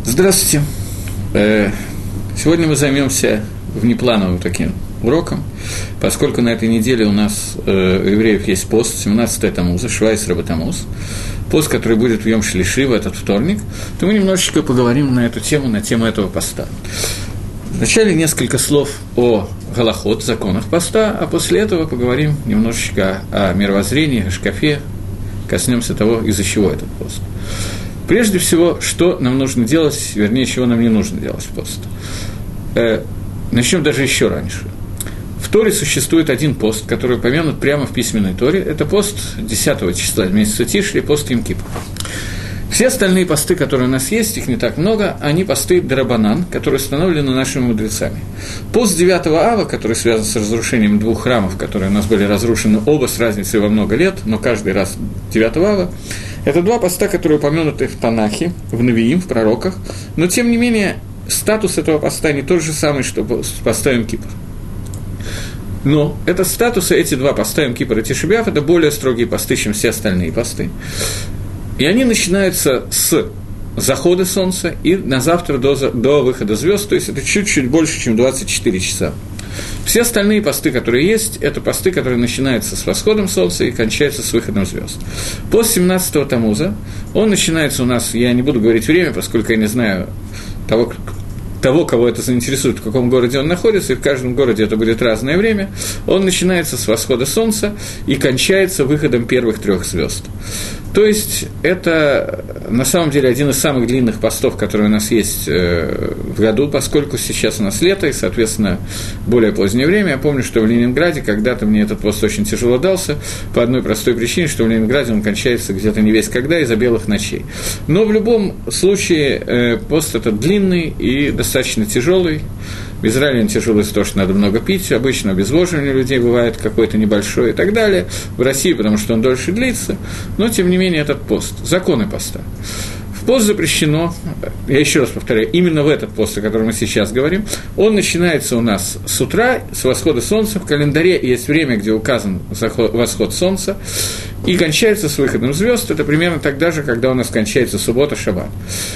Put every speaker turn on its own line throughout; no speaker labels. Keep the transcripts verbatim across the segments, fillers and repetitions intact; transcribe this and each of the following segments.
Здравствуйте. Сегодня мы займемся внеплановым таким уроком, поскольку на этой неделе у нас у евреев есть пост, семнадцатое Тамуза, Швайс Раба Тамуз, пост, который будет в Йом Шлиши, в этот вторник, то мы немножечко поговорим на эту тему, на тему этого поста. Вначале несколько слов о галахот, законах поста, а после этого поговорим немножечко о мировоззрении, о шкафе, коснемся того, из-за чего этот пост. Прежде всего, что нам нужно делать, вернее, чего нам не нужно делать в пост. Э, начнем даже еще раньше. В Торе существует один пост, который упомянут прямо в письменной Торе. Это пост десятого числа месяца Тишри, пост Йом-Кипур. Все остальные посты, которые у нас есть, их не так много, они посты Дарабанан, которые установлены нашими мудрецами. Пост девятого ава, который связан с разрушением двух храмов, которые у нас были разрушены оба с разницей во много лет, но каждый раз девятого ава, это два поста, которые упомянуты в Танахе, в Навиим, в пророках, но, тем не менее, статус этого поста не тот же самый, что поста Йом-Кипур. Но это статусы, эти два поста Йом-Кипур и Тиши б'Ав, это более строгие посты, чем все остальные посты. И они начинаются с захода солнца и на завтра до, до выхода звезд, то есть это чуть-чуть больше, чем двадцать четыре часа. Все остальные посты, которые есть, это посты, которые начинаются с восходом солнца и кончаются с выходом звезд. Пост семнадцатого Тамуза, он начинается у нас, я не буду говорить время, поскольку я не знаю того, того, кого это заинтересует, в каком городе он находится, и в каждом городе это будет разное время, он начинается с восхода солнца и кончается выходом первых трех звезд. То есть, это на самом деле один из самых длинных постов, которые у нас есть в году, поскольку сейчас у нас лето, и, соответственно, более позднее время. Я помню, что в Ленинграде когда-то мне этот пост очень тяжело дался, по одной простой причине, что в Ленинграде он кончается где-то не весь когда из-за белых ночей. Но в любом случае пост этот длинный и достаточно тяжелый. В Израиле он тяжелый, потому что надо много пить, обычно обезвоживание людей бывает какое-то небольшое и так далее. В России, потому что он дольше длится, но, тем не менее, этот пост, законы поста. В пост запрещено, я еще раз повторяю, именно в этот пост, о котором мы сейчас говорим, он начинается у нас с утра, с восхода солнца, в календаре есть время, где указан заход, восход солнца, и кончается с выходом звезд, это примерно тогда же, когда у нас кончается суббота, шаббат.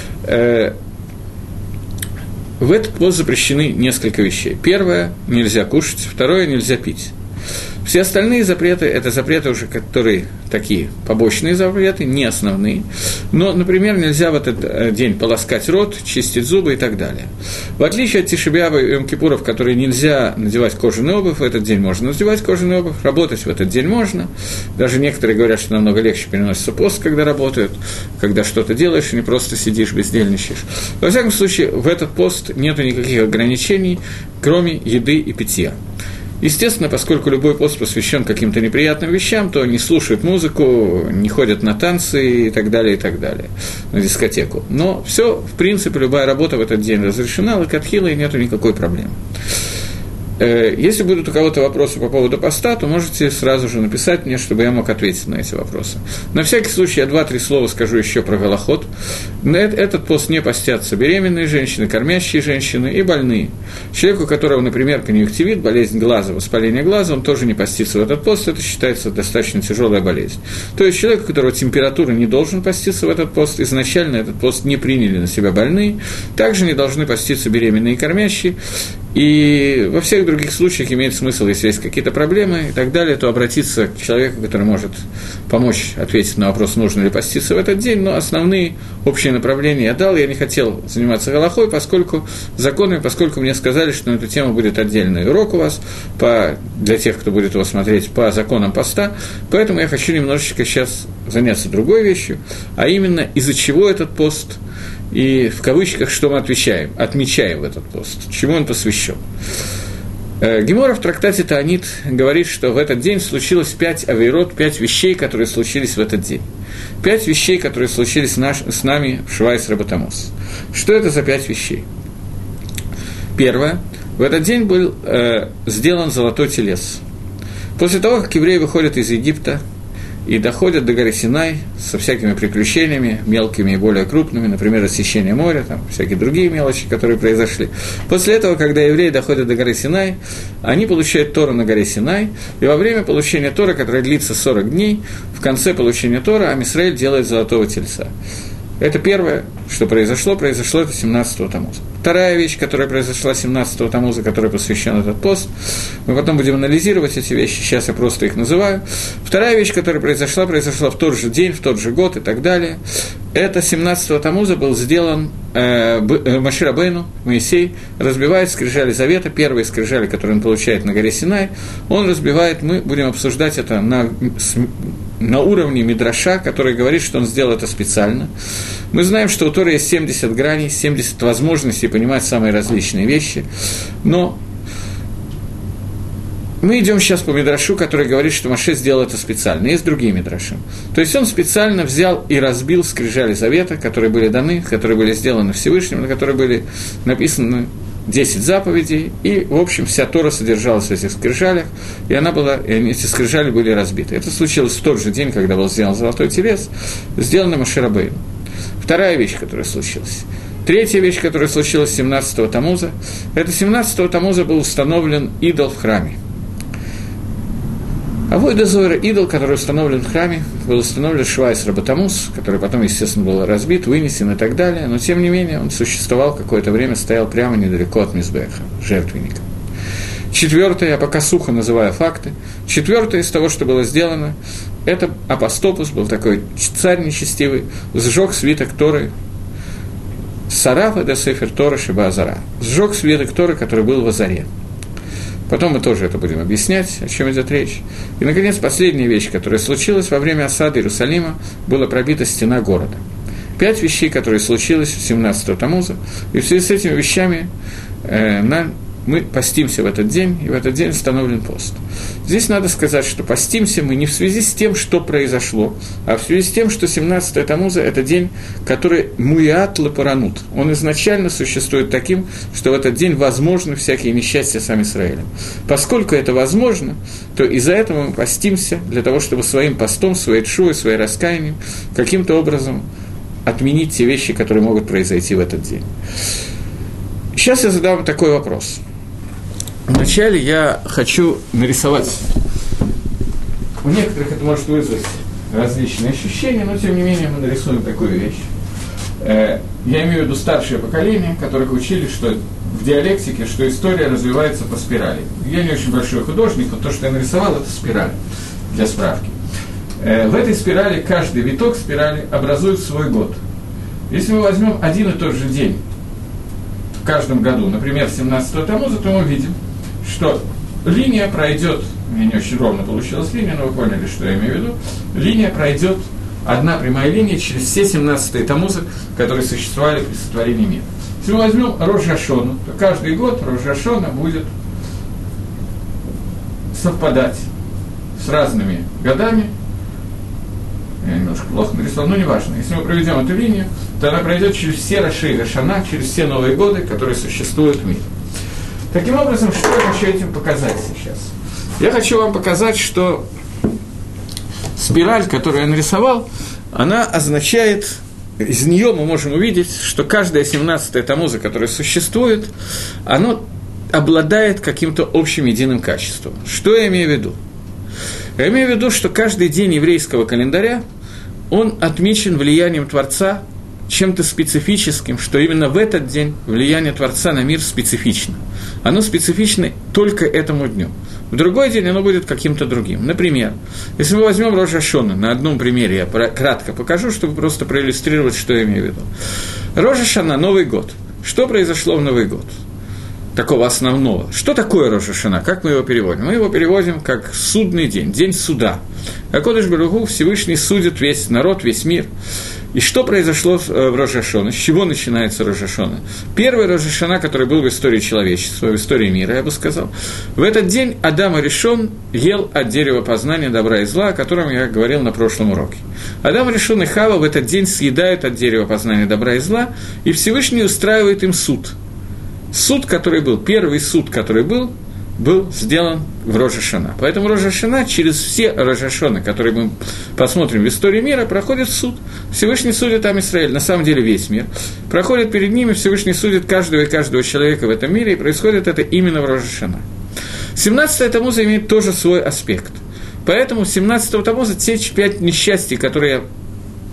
В этот пост запрещены несколько вещей. Первое – нельзя кушать, второе – нельзя пить. Все остальные запреты – это запреты уже, которые такие побочные запреты, не основные. Но, например, нельзя в этот день полоскать рот, чистить зубы и так далее. В отличие от Тиши б'Ава и Йом-Кипуров, которые нельзя надевать кожаную обувь, в этот день можно надевать кожаную обувь, работать в этот день можно. Даже некоторые говорят, что намного легче переносится пост, когда работают, когда что-то делаешь, и не просто сидишь, бездельничаешь. Во всяком случае, в этот пост нет никаких ограничений, кроме еды и питья. Естественно, поскольку любой пост посвящен каким-то неприятным вещам, то не слушают музыку, не ходят на танцы и так далее, и так далее, на дискотеку. Но все, в принципе, любая работа в этот день разрешена, лакатхила, и нету никакой проблемы. Если будут у кого-то вопросы по поводу поста, то можете сразу же написать мне, чтобы я мог ответить на эти вопросы. На всякий случай я два-три слова скажу еще про галахот. Этот пост не постятся беременные женщины, кормящие женщины и больные. Человеку, у которого, например, конъюнктивит, болезнь глаза, воспаление глаза, он тоже не постится в этот пост, это считается достаточно тяжелая болезнь. То есть человек, у которого температура, не должен поститься в этот пост, изначально этот пост не приняли на себя больные, также не должны поститься беременные и кормящие. И во всех других случаях имеет смысл, если есть какие-то проблемы и так далее, то обратиться к человеку, который может помочь ответить на вопрос, нужно ли поститься в этот день. Но основные общие направления я дал, я не хотел заниматься галахой, поскольку законами, поскольку мне сказали, что на эту тему будет отдельный урок у вас, по, для тех, кто будет его смотреть, по законам поста, поэтому я хочу немножечко сейчас заняться другой вещью, а именно, из-за чего этот пост, и в кавычках, что мы отвечаем, отмечаем в этот пост, чему он посвящен. Гемора в трактате Таанит говорит, что в этот день случилось пять авейрот, пять вещей, которые случились в этот день. Пять вещей, которые случились наш, с нами в Швайс Раба Тамуз. Что это за пять вещей? Первое. В этот день был э, сделан золотой телес. После того, как евреи выходят из Египта и доходят до горы Синай со всякими приключениями, мелкими и более крупными, например, рассечение моря, там, всякие другие мелочи, которые произошли. После этого, когда евреи доходят до горы Синай, они получают Тору на горе Синай, и во время получения Тора, которое длится сорок дней, в конце получения Тора Ам Исраэль делает золотого тельца. Это первое, что произошло, произошло это семнадцатого Тамуза. Вторая вещь, которая произошла семнадцатого Тамуза, которой посвящен этот пост, мы потом будем анализировать эти вещи, сейчас я просто их называю. Вторая вещь, которая произошла, произошла в тот же день, в тот же год и так далее. Это семнадцатого Тамуза был сделан э, э, Моше Рабейну, Моисей, разбивает скрижали завета, первые скрижали, которые он получает на горе Синай, он разбивает, мы будем обсуждать это на, на уровне Мидраша, который говорит, что он сделал это специально. Мы знаем, что у Торы есть семьдесят граней, семьдесят возможностей понимать самые различные вещи, но мы идем сейчас по Мидрашу, который говорит, что Моше сделал это специально. Есть другие Мидраши. То есть он специально взял и разбил скрижали завета, которые были даны, которые были сделаны Всевышним, на которые были написаны десять заповедей, и, в общем, вся Тора содержалась в этих скрижалях, и она была, и эти скрижали были разбиты. Это случилось в тот же день, когда был сделан золотой телец, сделано Моше Рабейну. Вторая вещь, которая случилась. Третья вещь, которая случилась семнадцатого Тамуза, это семнадцатого Тамуза был установлен идол в храме. Авойда Зора, идол, который установлен в храме, был установлен Швайс Рабатамус, который потом, естественно, был разбит, вынесен и так далее, но, тем не менее, он существовал какое-то время, стоял прямо недалеко от Мизбеха, жертвенника. Четвертое, я пока сухо называю факты, четвертое из того, что было сделано, это Апостопус, был такой царь нечестивый, сжег свиток Торы, Сарафа де Сефер Тора Шиба Азара, сжег свиток Торы, который был в Азаре. Потом мы тоже это будем объяснять, о чем идет речь. И, наконец, последняя вещь, которая случилась во время осады Иерусалима, была пробита стена города. Пять вещей, которые случились семнадцатого Тамуза, и в связи с этими вещами э, нам, мы постимся в этот день, и в этот день установлен пост. Здесь надо сказать, что постимся мы не в связи с тем, что произошло, а в связи с тем, что семнадцатого Тамуза – это день, который муиат лепаранут. Он изначально существует таким, что в этот день возможны всякие несчастья с Ам-Исраэлем. Поскольку это возможно, то из-за этого мы постимся для того, чтобы своим постом, своей тшувой, своим раскаянием каким-то образом отменить те вещи, которые могут произойти в этот день. Сейчас я задам такой вопрос. Вначале я хочу нарисовать. У некоторых это может вызвать различные ощущения, но тем не менее мы нарисуем такую вещь. Я имею в виду старшее поколение, которых учили, что в диалектике, что история развивается по спирали. Я не очень большой художник, но то, что я нарисовал, это спираль, для справки. В этой спирали, каждый виток спирали образует свой год. Если мы возьмем один и тот же день в каждом году, например, семнадцатого Тамуза, то мы видим, что линия пройдет, у меня не очень ровно получилась линия, но вы поняли, что я имею в виду, линия пройдет, одна прямая линия через все семнадцатые Тамузы, которые существовали при сотворении мира. Если мы возьмем Рош ха-Шана, то каждый год Рош ха-Шана будет совпадать с разными годами. Я немножко плохо нарисовал, но неважно. Если мы проведем эту линию, то она пройдет через все Рошей ха-Шана, через все новые годы, которые существуют в мире. Таким образом, что я хочу этим показать сейчас? Я хочу вам показать, что спираль, которую я нарисовал, она означает, из нее мы можем увидеть, что каждая семнадцатая Тамуза, которая существует, оно обладает каким-то общим единым качеством. Что я имею в виду? Я имею в виду, что каждый день еврейского календаря, он отмечен влиянием Творца, чем-то специфическим, что именно в этот день влияние Творца на мир специфично. Оно специфично только этому дню. В другой день оно будет каким-то другим. Например, если мы возьмем Рош ха-Шана, на одном примере я кратко покажу, чтобы просто проиллюстрировать, что я имею в виду. Рош ха-Шана – Новый год. Что произошло в Новый год? Такого основного. Что такое Рош ха-Шана? Как мы его переводим? Мы его переводим как судный день, день суда. Акодыш Барух Ху, Всевышний судит весь народ, весь мир. И что произошло в Рош ха-Шана? С чего начинается Рош ха-Шана? Первый Рош ха-Шана, который был в истории человечества, в истории мира, я бы сказал. В этот день Адам Аришон ел от дерева познания добра и зла, о котором я говорил на прошлом уроке. Адам Аришон и Хава в этот день съедают от дерева познания добра и зла, и Всевышний устраивает им суд. Суд, который был, первый суд, который был, был сделан в Рош ха-Шана. Поэтому Рош ха-Шана через все Рош ха-Шаны, которые мы посмотрим в истории мира, проходит суд. Всевышний судит Ам-Исраэль, на самом деле весь мир. Проходит перед ними, Всевышний судит каждого и каждого человека в этом мире, и происходит это именно в Рош ха-Шана. семнадцатого Тамуза имеет тоже свой аспект. Поэтому семнадцатого Тамуза те пять несчастий, которые я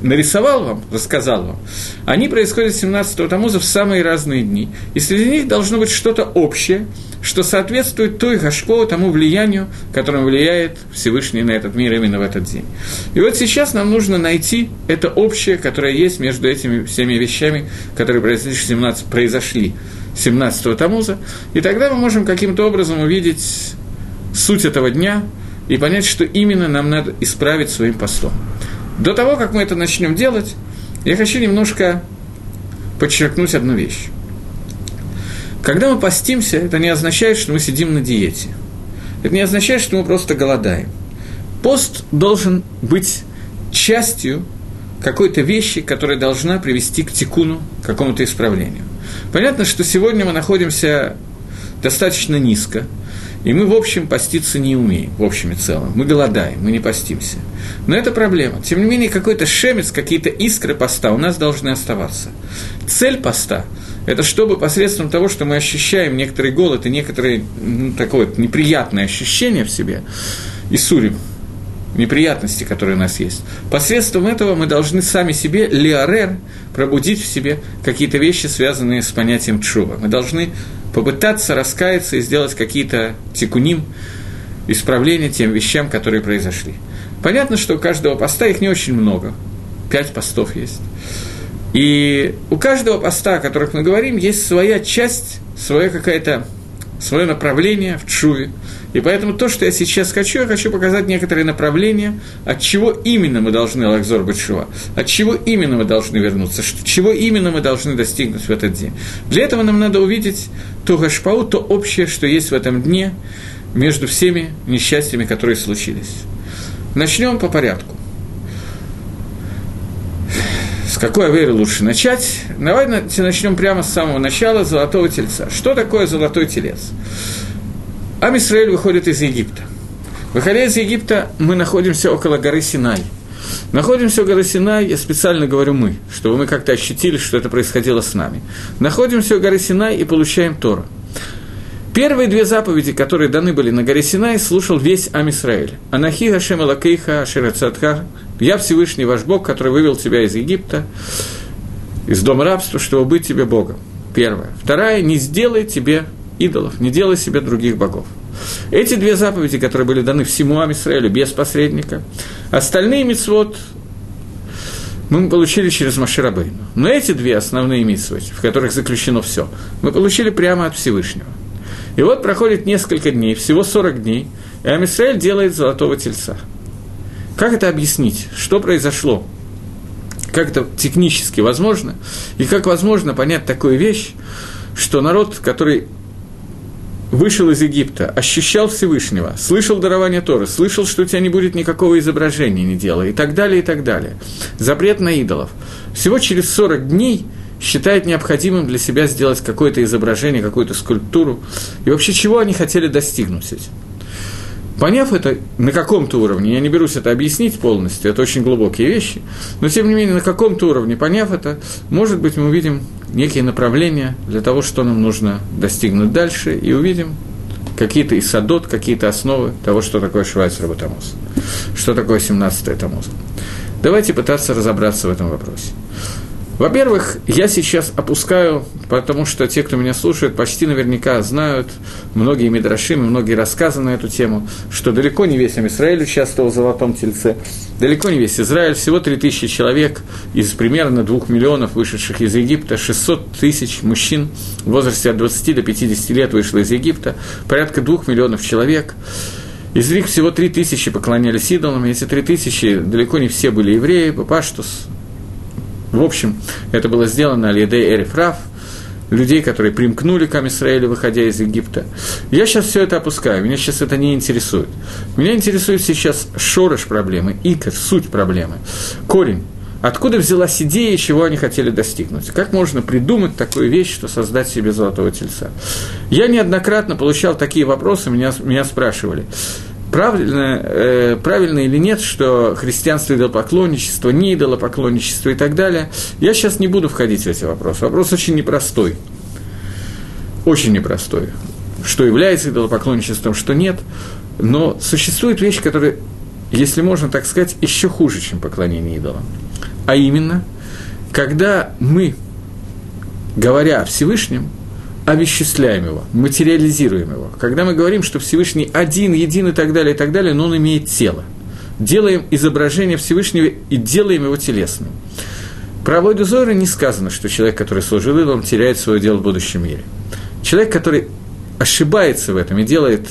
нарисовал вам, рассказал вам, они происходят семнадцатого Тамуза в самые разные дни. И среди них должно быть что-то общее, что соответствует той гашпо, тому влиянию, которым влияет Всевышний на этот мир именно в этот день. И вот сейчас нам нужно найти это общее, которое есть между этими всеми вещами, которые произошли семнадцатого Тамуза, и тогда мы можем каким-то образом увидеть суть этого дня и понять, что именно нам надо исправить своим постом. До того, как мы это начнем делать, я хочу немножко подчеркнуть одну вещь. Когда мы постимся, это не означает, что мы сидим на диете. Это не означает, что мы просто голодаем. Пост должен быть частью какой-то вещи, которая должна привести к тикуну, к какому-то исправлению. Понятно, что сегодня мы находимся достаточно низко, и мы, в общем, поститься не умеем, в общем и целом. Мы голодаем, мы не постимся. Но это проблема. Тем не менее, какой-то шемец, какие-то искры поста у нас должны оставаться. Цель поста – это чтобы посредством того, что мы ощущаем некоторый голод и некоторое ну, такое неприятное ощущение в себе, иссурим, неприятности, которые у нас есть, посредством этого мы должны сами себе, лиарер, пробудить в себе какие-то вещи, связанные с понятием тшува. Мы должны попытаться раскаяться и сделать какие-то тикуним, исправления тем вещам, которые произошли. Понятно, что у каждого поста их не очень много, пять постов есть. И у каждого поста, о которых мы говорим, есть своя часть, своя какая-то, свое направление в тшуве. И поэтому то, что я сейчас хочу, я хочу показать некоторые направления, от чего именно мы должны лахзор бетшува, от чего именно мы должны вернуться, чего именно мы должны достигнуть в этот день. Для этого нам надо увидеть то гашпау, то общее, что есть в этом дне между всеми несчастьями, которые случились. Начнем по порядку. С какой аверы лучше начать? Давайте начнем прямо с самого начала золотого тельца. Что такое золотой телец? Ам Исраэль выходит из Египта. Выходя из Египта, мы находимся около горы Синай. Находимся у горы Синай, я специально говорю «мы», чтобы мы как-то ощутили, что это происходило с нами. Находимся у горы Синай и получаем Тору. Первые две заповеди, которые даны были на горе Синай, слушал весь Ам Исраэль. «Анахи Гашем Элокейха Ашер Ацатха» «Я Всевышний ваш Бог, который вывел тебя из Египта, из дома рабства, чтобы быть тебе Богом». Первое. Вторая. «Не сделай тебе идолов, не делай себе других богов». Эти две заповеди, которые были даны всему Ам Исраэлю без посредника, остальные мицвот мы получили через Моше Рабейну. Но эти две основные мицвот, в которых заключено все, мы получили прямо от Всевышнего. И вот проходит несколько дней, всего сорок дней, и Ам Исраэль делает золотого тельца. Как это объяснить? Что произошло? Как это технически возможно? И как возможно понять такую вещь, что народ, который вышел из Египта, ощущал Всевышнего, слышал дарование Торы, слышал, что у тебя не будет никакого изображения, не делай, и так далее, и так далее. Запрет на идолов. Всего через сорок дней считает необходимым для себя сделать какое-то изображение, какую-то скульптуру. И вообще, чего они хотели достигнуть этим? Поняв это на каком-то уровне, я не берусь это объяснить полностью, это очень глубокие вещи, но тем не менее на каком-то уровне, поняв это, может быть, мы увидим некие направления для того, что нам нужно достигнуть дальше, и увидим какие-то исадот, какие-то основы того, что такое Швайц Рабу Тамуз, что такое семнадцатое Тамуза. Давайте пытаться разобраться в этом вопросе. Во-первых, я сейчас опускаю, потому что те, кто меня слушает, почти наверняка знают многие мидрашим, многие рассказы на эту тему, что далеко не весь Ам Исраэль участвовал в золотом тельце, далеко не весь Израиль, всего три тысячи человек из примерно двух миллионов вышедших из Египта, шестьсот тысяч мужчин в возрасте от двадцати до пятидесяти лет вышло из Египта, порядка двух миллионов человек. Из них всего три тысячи поклонялись идолам, эти три тысячи далеко не все были евреи, Паштус. В общем, это было сделано аль-Едей Эриф Рав, людей, которые примкнули к Ам Исраэлю, выходя из Египта. Я сейчас все это опускаю, меня сейчас это не интересует. Меня интересует сейчас шореш проблемы, икор, суть проблемы, корень. Откуда взялась идея, чего они хотели достигнуть? Как можно придумать такую вещь, что создать себе золотого тельца? Я неоднократно получал такие вопросы, меня, меня спрашивали. Правильно, э, правильно или нет, что христианство – идолопоклонничество, не идолопоклонничество и так далее. Я сейчас не буду входить в эти вопросы. Вопрос очень непростой. Очень непростой. Что является идолопоклонничеством, что нет. Но существует вещь, которая, если можно так сказать, еще хуже, чем поклонение идолам. А именно, когда мы, говоря о Всевышнем, овеществляем его, материализируем его. Когда мы говорим, что Всевышний один, един и так далее, и так далее, но он имеет тело. Делаем изображение Всевышнего и делаем его телесным. Про Авойду Зора не сказано, что человек, который служил идолам, теряет свое дело в будущем мире. Человек, который ошибается в этом и делает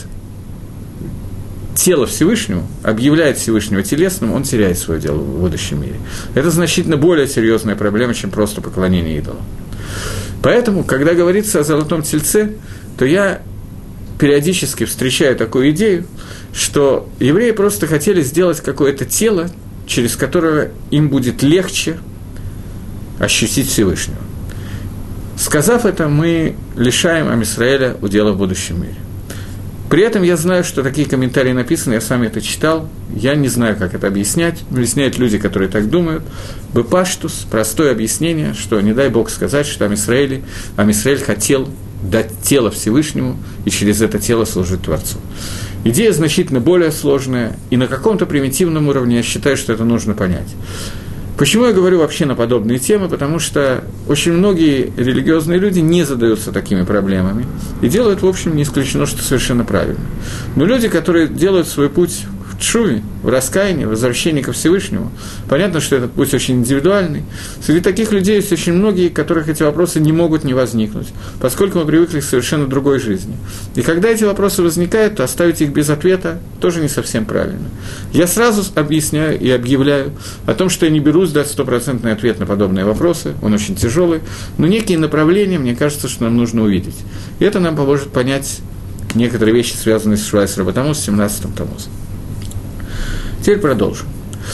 тело Всевышнему, объявляет Всевышнего телесным, он теряет свое дело в будущем мире. Это значительно более серьезная проблема, чем просто поклонение идолам. Поэтому, когда говорится о золотом тельце, то я периодически встречаю такую идею, что евреи просто хотели сделать какое-то тело, через которое им будет легче ощутить Всевышнего. Сказав это, мы лишаем Ам Исраэля удела в будущем мире. При этом я знаю, что такие комментарии написаны, я сам это читал, я не знаю, как это объяснять, объясняют люди, которые так думают. Бепаштус, простое объяснение, что не дай Бог сказать, что Ам Исраэль, Ам Исраэль хотел дать тело Всевышнему и через это тело служить Творцу. Идея значительно более сложная, и на каком-то примитивном уровне я считаю, что это нужно понять. Почему я говорю вообще на подобные темы? Потому что очень многие религиозные люди не задаются такими проблемами и делают, в общем, не исключено, что совершенно правильно. Но люди, которые делают свой путь в тшуве, в раскаянии, в возвращении ко Всевышнему, понятно, что этот путь очень индивидуальный. Среди таких людей есть очень многие, которых эти вопросы не могут не возникнуть, поскольку мы привыкли к совершенно другой жизни. И когда эти вопросы возникают, то оставить их без ответа тоже не совсем правильно. Я сразу объясняю и объявляю о том, что я не берусь дать стопроцентный ответ на подобные вопросы, он очень тяжелый, но некие направления, мне кажется, что нам нужно увидеть. И это нам поможет понять некоторые вещи, связанные с Швайс Рабатамус, семнадцатым Тамузом. Теперь продолжим.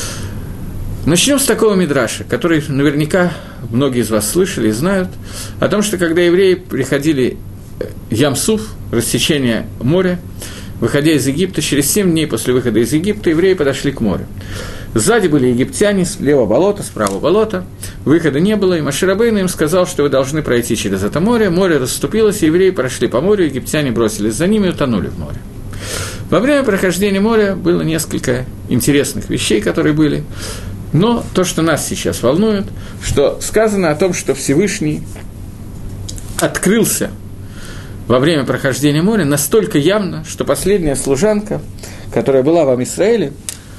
Начнем с такого мидраша, который наверняка многие из вас слышали и знают, о том, что когда евреи приходили Ям-Суф, рассечение моря, выходя из Египта, через семь дней после выхода из Египта евреи подошли к морю. Сзади были египтяне, слева болото, справа болото, выхода не было, и Моше Рабейну им сказал, что вы должны пройти через это море. Море расступилось, и евреи прошли по морю, египтяне бросились за ними и утонули в море. Во время прохождения моря было несколько интересных вещей, которые были, но то, что нас сейчас волнует, что сказано о том, что Всевышний открылся во время прохождения моря настолько явно, что последняя служанка, которая была в Ам Исраэле,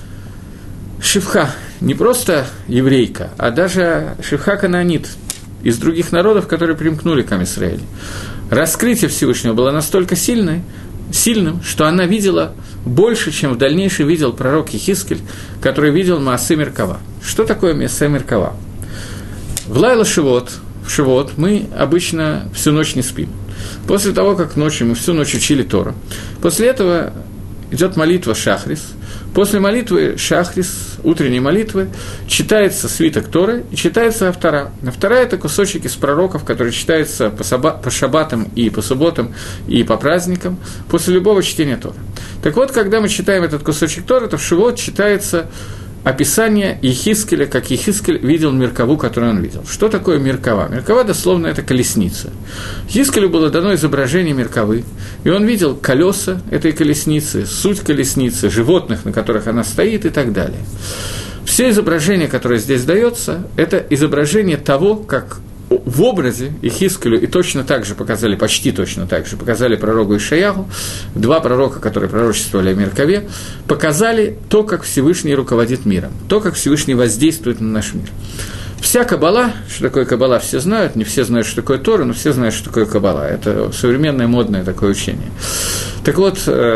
Шивха, не просто еврейка, а даже Шивха канаанит, из других народов, которые примкнули к Ам Исраэле. Раскрытие Всевышнего было настолько сильное, сильным, что она видела больше, чем в дальнейшем видел пророк Йехескель, который видел Маасе Меркава. Что такое Маасе Меркава? В Лайла Шивот, в Шивот мы обычно всю ночь не спим. После того, как ночью мы всю ночь учили Тору, после этого идет молитва Шахрис. После молитвы Шахрис, утренней молитвы, читается свиток Торы и читается Автора. Автора – это кусочек из пророков, который читается по, саба, по шаббатам и по субботам и по праздникам после любого чтения Торы. Так вот, когда мы читаем этот кусочек Торы, то в Шивот читается описание Йехескеля, как Йехескель видел Меркаву, которую он видел. Что такое Меркава? Меркава, дословно, это колесница. Йехескелю было дано изображение Меркавы, и он видел колеса этой колесницы, суть колесницы, животных, на которых она стоит и так далее. Все изображение, которое здесь дается, это изображение того, как в образе Йехескелю, и точно так же показали, почти точно так же показали пророку Ишаяху, два пророка, которые пророчествовали о Меркаве, показали то, как Всевышний руководит миром, то, как Всевышний воздействует на наш мир. Вся Каббала, что такое Каббала, все знают, не все знают, что такое Тора, но все знают, что такое Каббала. Это современное, модное такое учение. Так вот,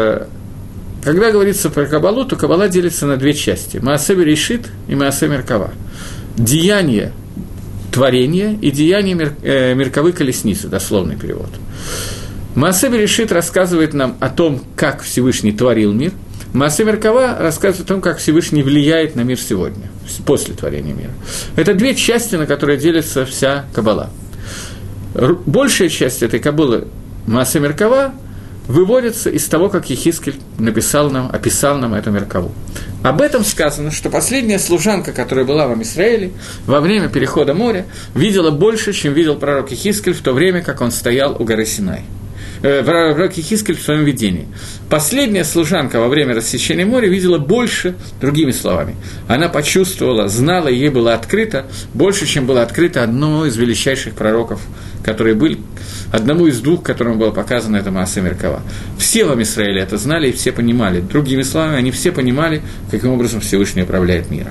когда говорится про Каббалу, то Каббала делится на две части – Маасе Берешит и Маасе Меркава. Деяние творение и деяние мер, э, Меркавы колесницы, дословный перевод. Маасе Берешит рассказывает нам о том, как Всевышний творил мир. Маасе Меркава рассказывает о том, как Всевышний влияет на мир сегодня, после творения мира. Это две части, на которые делится вся Каббала. Большая часть этой Каббалы, Маасе Меркава, выводится из того, как Йехескель написал нам, описал нам эту Меркаву. Об этом сказано, что последняя служанка, которая была в Ам Исраэле, во время перехода моря, видела больше, чем видел пророк Йехескель в то время, как он стоял у горы Синай. э, пророк Йехескель в своем видении. Последняя служанка во время рассечения моря видела больше, другими словами. Она почувствовала, знала, ей было открыто, больше, чем было открыто одному из величайших пророков, которые были, одному из двух, которому было показано это Маасе Меркава. Все в Ам-Исраэле это знали и все понимали. Другими словами, они все понимали, каким образом Всевышний управляет миром.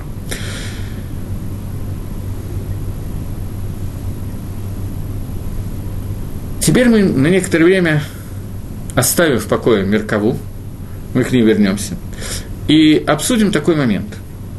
Теперь мы на некоторое время, оставив в покое Меркаву, мы к ней вернемся, и обсудим такой момент.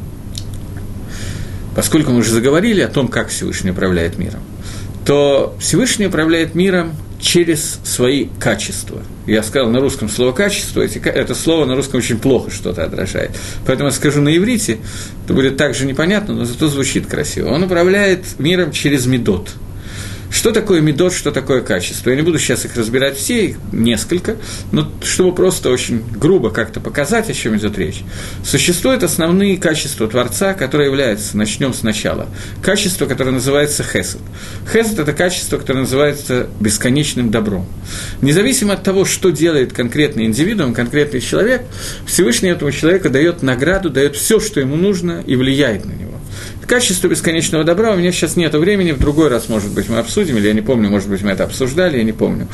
Поскольку мы уже заговорили о том, как Всевышний управляет миром, то Всевышний управляет миром через свои качества. Я сказал на русском слово «качество», это слово на русском очень плохо что-то отражает. Поэтому я скажу на иврите, это будет также непонятно, но зато звучит красиво. Он управляет миром через медот. Что такое медот, что такое качество? Я не буду сейчас их разбирать все, их несколько, но чтобы просто очень грубо как-то показать, о чем идет речь. Существуют основные качества Творца, которые являются, начнем сначала, качество, которое называется хесед. Хесед – это качество, которое называется бесконечным добром. Независимо от того, что делает конкретный индивидуум, конкретный человек, Всевышний этому человеку дает награду, дает все, что ему нужно, и влияет на него. Качество бесконечного добра, у меня сейчас нет времени, в другой раз, может быть, мы обсудим, или я не помню, может быть, мы это обсуждали, я не помню.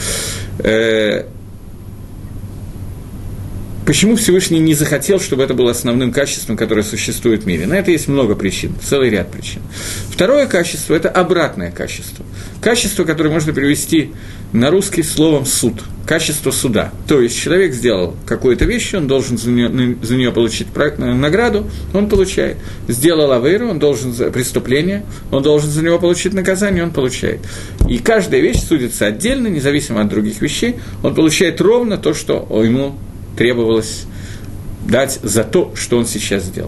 Почему Всевышний не захотел, чтобы это было основным качеством, которое существует в мире? На это есть много причин, целый ряд причин. Второе качество – это обратное качество. Качество, которое можно перевести на русский словом «суд». Качество суда. То есть человек сделал какую-то вещь, он должен за нее, за нее получить награду, он получает. Сделал авейру, он должен за преступление, он должен за него получить наказание, он получает. И каждая вещь судится отдельно, независимо от других вещей, он получает ровно то, что ему требовалось дать за то, что он сейчас сделал.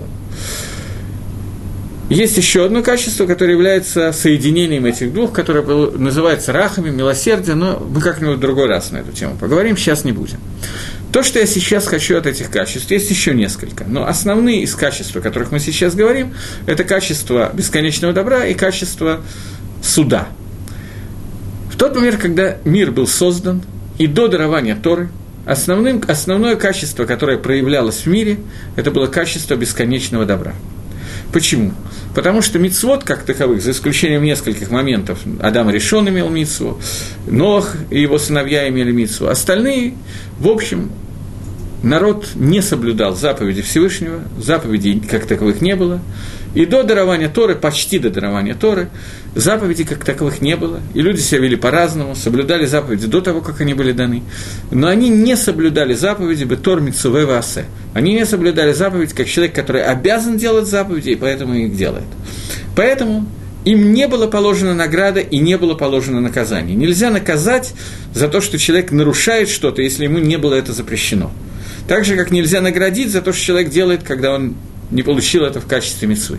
Есть еще одно качество, которое является соединением этих двух, которое называется рахами, милосердие, но мы как-нибудь в другой раз на эту тему поговорим, сейчас не будем. То, что я сейчас хочу от этих качеств, есть еще несколько, но основные из качеств, о которых мы сейчас говорим, это качество бесконечного добра и качество суда. В тот момент, когда мир был создан, и до дарования Торы, основным, основное качество, которое проявлялось в мире, это было качество бесконечного добра. Почему? Потому что мицвот, как таковых, за исключением нескольких моментов, Адам Ришон имел мицву, Ноах и его сыновья имели мицву, остальные, в общем, народ не соблюдал заповеди Всевышнего, заповедей как таковых не было, и до дарования Торы, почти до дарования Торы, заповедей как таковых не было, и люди себя вели по-разному, соблюдали заповеди до того, как они были даны, но они не соблюдали заповеди бетор мицуве ваасе. Они не соблюдали заповедь как человек, который обязан делать заповеди, и поэтому их делает. Поэтому им не было положено награда и не было положено наказание. Нельзя наказать за то, что человек нарушает что-то, если ему не было это запрещено. Так же, как нельзя наградить за то, что человек делает, когда он не получил это в качестве мицвы.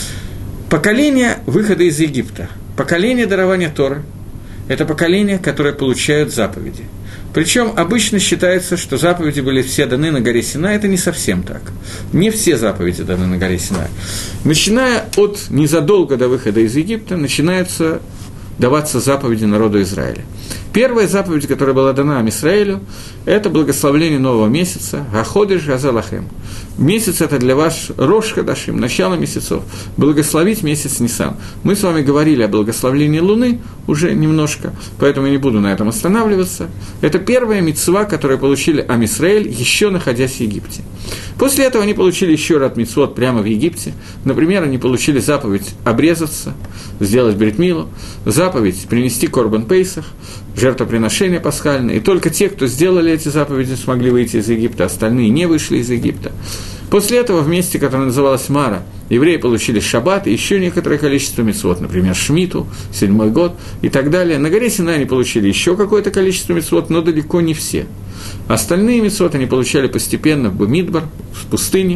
Поколение выхода из Египта, поколение дарования Торы – это поколение, которое получают заповеди. Причем обычно считается, что заповеди были все даны на горе Синай, это не совсем так. Не все заповеди даны на горе Синай. Начиная от незадолго до выхода из Египта, начинаются даваться заповеди народу Израиля. Первая заповедь, которая была дана Ам-Исраэлю, это благословление нового месяца, Гаходеш Газалахем. Месяц – это для вас Рош Хадашим, начало месяцев, благословить месяц Нисан. Мы с вами говорили о благословении Луны уже немножко, поэтому я не буду на этом останавливаться. Это первая мицва, которую получили Ам-Исраэль, еще находясь в Египте. После этого они получили еще ряд мицвот прямо в Египте. Например, они получили заповедь обрезаться, сделать брит-милу, заповедь принести корбан пейсах, жертвоприношение пасхальное, и только те, кто сделали эти заповеди, смогли выйти из Египта, остальные не вышли из Египта. После этого в месте, которое называлось Мара, евреи получили шаббат и еще некоторое количество мицвот, например, Шмиту, седьмой год и так далее. На горе Синай они получили еще какое-то количество мицвот, но далеко не все. Остальные мицвот они получали постепенно в Бамидбар, в пустыне.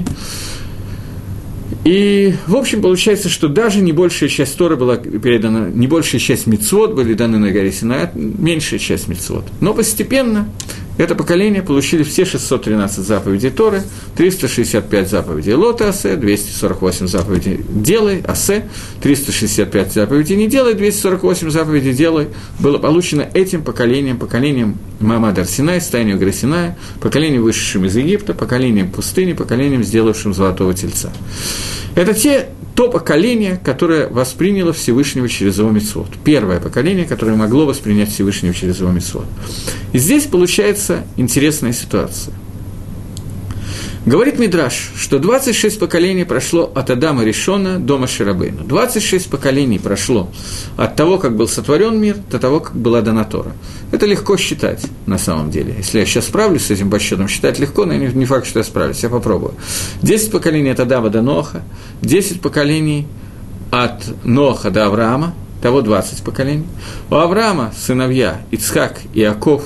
И, в общем, получается, что даже не большая часть Торы была передана, не большая часть мицвот были даны на горе Синай, меньшая часть мицвот. Но постепенно это поколение получили все шестьсот тринадцать заповедей Торы, триста шестьдесят пять заповедей Лота Асе, двести сорок восемь заповедей Делай Асе, триста шестьдесят пять заповедей Не Делай, двести сорок восемь заповедей Делай, было получено этим поколением, поколением Маамад ар-Синай, стайню горы Синая, поколением, вышедшим из Египта, поколением пустыни, поколением, сделавшим золотого тельца. Это те, то поколение, которое восприняло Всевышнего через его мицвот. Первое поколение, которое могло воспринять Всевышнего через его мицвот. И здесь получается интересная ситуация. Говорит Мидраш, что двадцать шесть поколений прошло от Адама Ришона до Моше Рабейну. двадцать шесть поколений прошло от того, как был сотворен мир, до того, как была дана Тора. Это легко считать, на самом деле. Если я сейчас справлюсь с этим подсчетом, считать легко, но не факт, что я справлюсь, я попробую. десять поколений от Адама до Ноаха, десять поколений от Ноаха до Авраама, того двадцать поколений. У Авраама сыновья Ицхак, Иаков,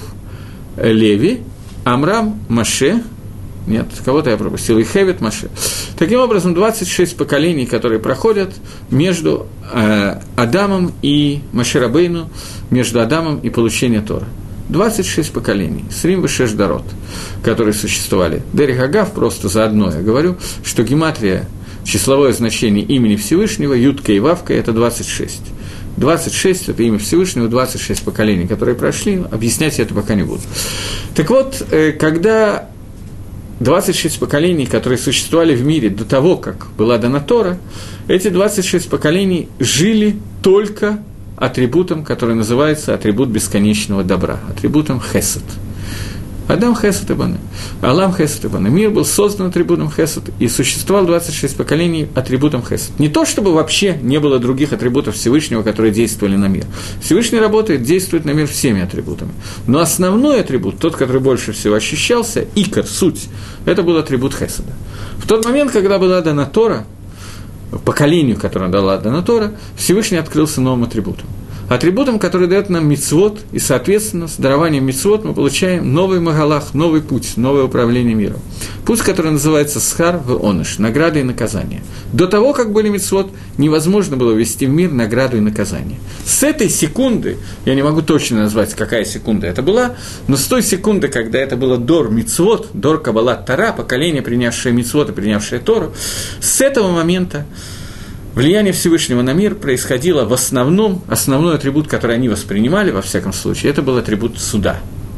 Леви, Амрам, Моше. Нет, кого-то я пропустил, и Хевет, Моше. Таким образом, двадцать шесть поколений, которые проходят между э, Адамом и Моше Рабейну, между Адамом и получением Тора. двадцать шесть поколений, Срим Вешеш Дарот, которые существовали. Дерих Агав, просто заодно я говорю, что гематрия, числовое значение имени Всевышнего, Ютка и Вавка – это двадцать шесть. двадцать шесть – это имя Всевышнего, двадцать шесть поколений, которые прошли, объяснять я это пока не буду. Так вот, э, когда двадцать шесть поколений, которые существовали в мире до того, как была дана Тора, эти двадцать шесть поколений жили только атрибутом, который называется атрибут бесконечного добра, атрибутом хесед. Адам хесед и бане, Алам хесед и бане. Мир был создан атрибутом хесед, и существовал двадцать шесть поколений атрибутом хесед. Не то, чтобы вообще не было других атрибутов Всевышнего, которые действовали на мир. Всевышний работает, действует на мир всеми атрибутами. Но основной атрибут, тот, который больше всего ощущался, икор, суть, это был атрибут хеседа. В тот момент, когда была дана Тора, поколению, которое дала дана Тора, Всевышний открылся новым атрибутом. Атрибутом, который дает нам мицвот, и, соответственно, с дарованием мицвот мы получаем новый магалах, новый путь, новое управление миром. Путь, который называется схар в оныш, награда и наказание. До того, как были мицвот, невозможно было ввести в мир награду и наказание. С этой секунды, я не могу точно назвать, какая секунда это была, но с той секунды, когда это было дор мицвот, дор каббалат Тора, поколение, принявшее мицвот и принявшее Тору, с этого момента влияние Всевышнего на мир происходило в основном, основной атрибут, который они воспринимали, во всяком случае, это был атрибут суда.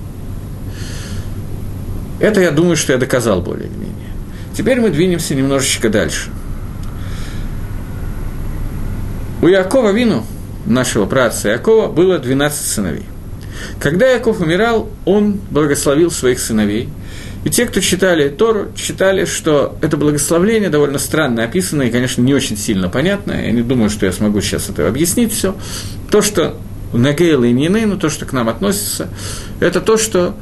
Это, я думаю, что я доказал более-менее. Теперь мы двинемся немножечко дальше. У Яакова Авину, нашего праотца Яакова, было двенадцать сыновей. Когда Яаков умирал, он благословил своих сыновей. И те, кто читали Тору, читали, что это благословление довольно странно описано и, конечно, не очень сильно понятно. Я не думаю, что я смогу сейчас это объяснить все. То, что Нагейла и Нинейну, то, что к нам относится, это то, что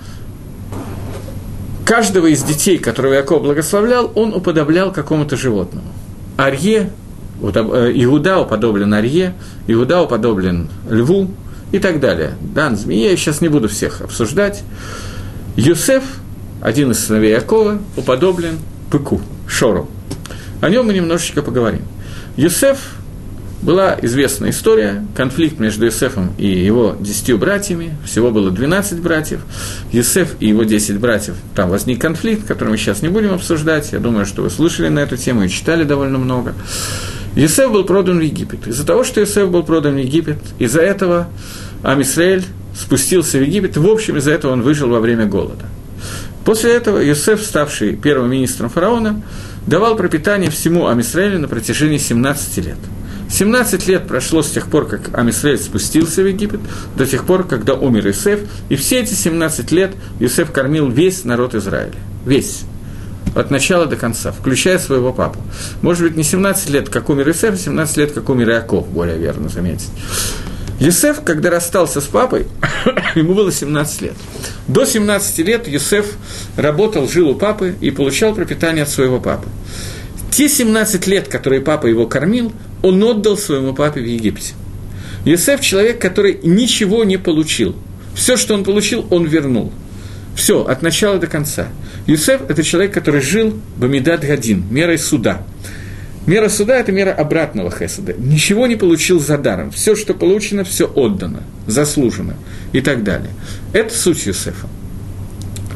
каждого из детей, которого Яаков благословлял, он уподоблял какому-то животному. Арье, Иуда уподоблен Арье, Иуда уподоблен льву и так далее. Дан, змея, я сейчас не буду всех обсуждать. Йосеф, один из сыновей Яакова, уподоблен быку, шору. О нем мы немножечко поговорим. Йосеф, была известная история, конфликт между Йосефом и его десятью братьями, всего было двенадцать братьев. Йосеф и его десять братьев, там возник конфликт, который мы сейчас не будем обсуждать, я думаю, что вы слышали на эту тему и читали довольно много. Йосеф был продан в Египет. Из-за того, что Йосеф был продан в Египет, из-за этого Ам Исраэль спустился в Египет, в общем, из-за этого он выжил во время голода. После этого Йосеф, ставший первым министром фараона, давал пропитание всему Ам Исраэлю на протяжении семнадцати лет. семнадцать лет прошло с тех пор, как Ам Исраэль спустился в Египет, до тех пор, когда умер Йосеф, и все эти семнадцать лет Йосеф кормил весь народ Израиля. Весь. От начала до конца, включая своего папу. Может быть, не семнадцать лет, как умер Йосеф, а семнадцать лет, как умер Иаков, более верно заметить. Йосеф, когда расстался с папой, ему было семнадцать лет. До семнадцати лет Йосеф работал, жил у папы и получал пропитание от своего папы. Те семнадцать лет, которые папа его кормил, он отдал своему папе в Египте. Йосеф – человек, который ничего не получил. Все, что он получил, он вернул. Все, от начала до конца. Йосеф – это человек, который жил бамидат гадин, мерой суда. Мера суда – это мера обратного хеседа. Ничего не получил за даром. Все, что получено, все отдано, заслужено и так далее. Это суть Йосефа.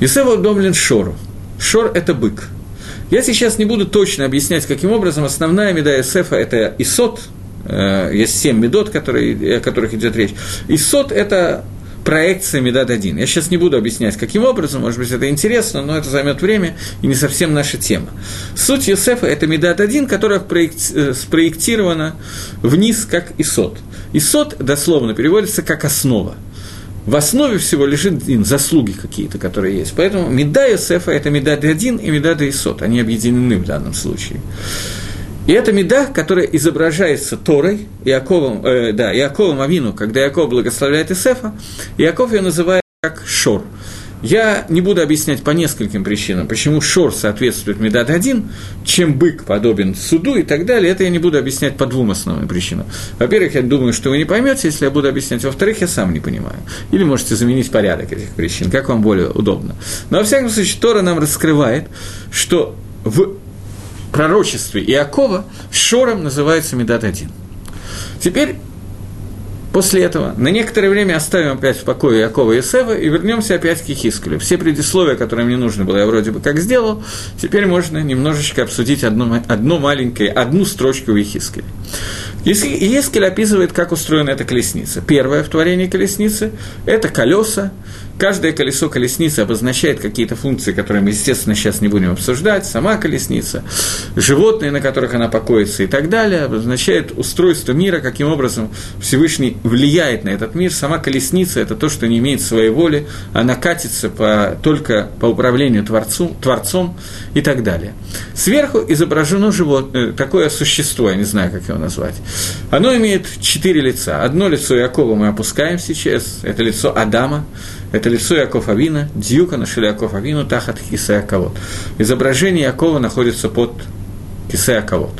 Йосеф уподоблен Шору. Шор – это бык. Я сейчас не буду точно объяснять, каким образом основная меда Йосефа – это исот. Есть семь медот, которые, о которых идет речь. Исот – это проекция медад один. Я сейчас не буду объяснять, каким образом, может быть, это интересно, но это займет время и не совсем наша тема. Суть Йосефа – это медад один, которая спроектирована вниз, как исот. Исот дословно переводится как основа. В основе всего лежит заслуги какие-то, которые есть. Поэтому меда Йосефа – это медад один и медад исот. Они объединены в данном случае. И это меда, которая изображается Торой, Иаковом, э, да, Иаковом Авину, когда Иаков благословляет Йосефа, Иаков ее называет как Шор. Я не буду объяснять по нескольким причинам, почему Шор соответствует медад один, чем бык подобен суду и так далее. Это я не буду объяснять по двум основным причинам. Во-первых, я думаю, что вы не поймете, если я буду объяснять. Во-вторых, я сам не понимаю. Или можете заменить порядок этих причин, как вам более удобно. Но, во всяком случае, Тора нам раскрывает, что в пророчестве Иакова Шором называется медад один. Теперь, после этого, на некоторое время оставим опять в покое Иакова и Йосефа и вернемся опять к Йехискелю. Все предисловия, которые мне нужно было, я вроде бы как сделал, теперь можно немножечко обсудить одну, одну маленькую, одну строчку в Йехискеле. Йехискель описывает, как устроена эта колесница. Первое в творении колесницы – это колеса. Каждое колесо колесницы обозначает какие-то функции, которые мы, естественно, сейчас не будем обсуждать. Сама колесница, животные, на которых она покоится и так далее, обозначает устройство мира, каким образом Всевышний влияет на этот мир. Сама колесница – это то, что не имеет своей воли, она катится по, только по управлению Творцу, Творцом и так далее. Сверху изображено животное, такое существо, я не знаю, как его назвать. Оно имеет четыре лица. Одно лицо Иакова мы опускаем сейчас, это лицо Адама. Это лицо Иаков Авина, Дьюка нашли Иаков Авину, Тахат Кисея Кавод. Изображение Иакова находится под Кисея Кавод.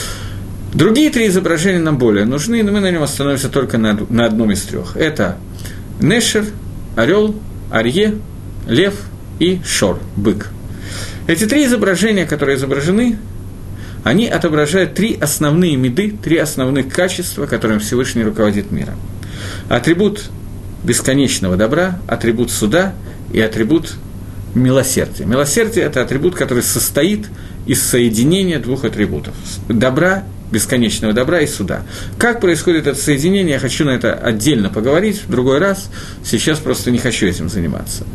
Другие три изображения нам более нужны, но мы на нем остановимся только на, на одном из трех. Это Нешер, орел, Арье, лев и Шор, бык. Эти три изображения, которые изображены, они отображают три основные меды, три основных качества, которым Всевышний руководит миром. Атрибут бесконечного добра, атрибут суда и атрибут милосердия. Милосердие – это атрибут, который состоит из соединения двух атрибутов – добра, бесконечного добра и суда. Как происходит это соединение, я хочу на это отдельно поговорить в другой раз, сейчас просто не хочу этим заниматься.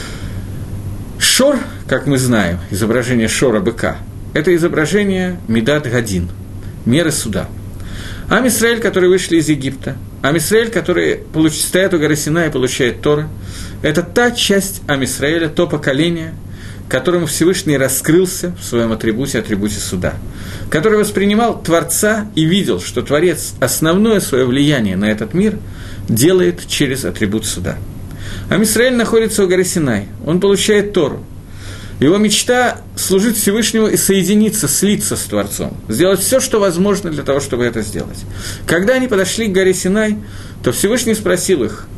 Шор, как мы знаем, изображение шора быка – это изображение медад гадин, меры суда. Ам Исраэль, которые вышли из Египта, Ам Исраэль, которые стоят у горы Синай и получают Тору, это та часть Ам Исраэля, то поколение, которому Всевышний раскрылся в своем атрибуте, атрибуте суда, который воспринимал Творца и видел, что Творец основное свое влияние на этот мир делает через атрибут суда. Ам Исраэль находится у горы Синай, он получает Тору. Его мечта – служить Всевышнему и соединиться, слиться с Творцом, сделать все, что возможно для того, чтобы это сделать. Когда они подошли к горе Синай, то Всевышний спросил их,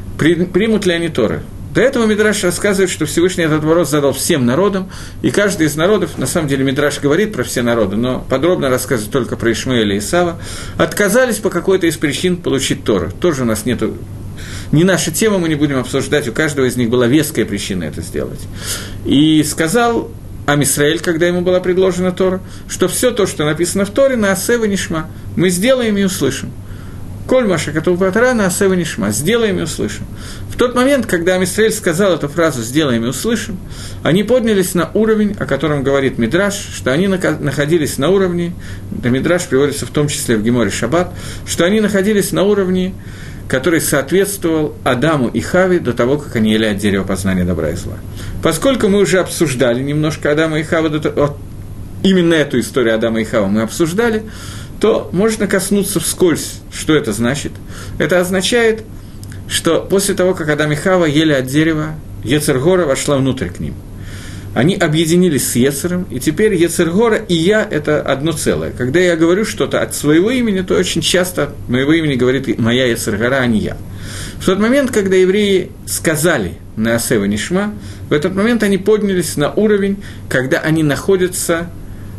примут ли они Торы. До этого Мидраш рассказывает, что Всевышний этот вопрос задал всем народам, и каждый из народов, на самом деле Мидраш говорит про все народы, но подробно рассказывает только про Ишмаэля и Исава, отказались по какой-то из причин получить Торы. Тоже у нас нету... Не наша тема, мы не будем обсуждать, у каждого из них была веская причина это сделать. И сказал Ам Исраэль, когда ему была предложена Тора, что все то, что написано в Торе, на Асева Нишма, мы сделаем и услышим. Коль Маша Катув Тора на Асева Нишма, сделаем и услышим. В тот момент, когда Ам Исраэль сказал эту фразу «сделаем и услышим», они поднялись на уровень, о котором говорит Мидраш, что они находились на уровне, Мидраш приводится в том числе в Геморе Шаббат, что они находились на уровне, который соответствовал Адаму и Хаве до того, как они ели от дерева познания добра и зла. Поскольку мы уже обсуждали немножко Адама и Хаву, вот именно эту историю Адама и Хавы мы обсуждали, то можно коснуться вскользь, что это значит. Это означает, что после того, как Адам и Хава ели от дерева, Йецер Гора вошла внутрь к ним. Они объединились с Йецером, и теперь Йецер Гора и я – это одно целое. Когда я говорю что-то от своего имени, то очень часто от моего имени говорит моя Йецер Гора, а не я. В тот момент, когда евреи сказали на Асева Нишма, в этот момент они поднялись на уровень, когда они находятся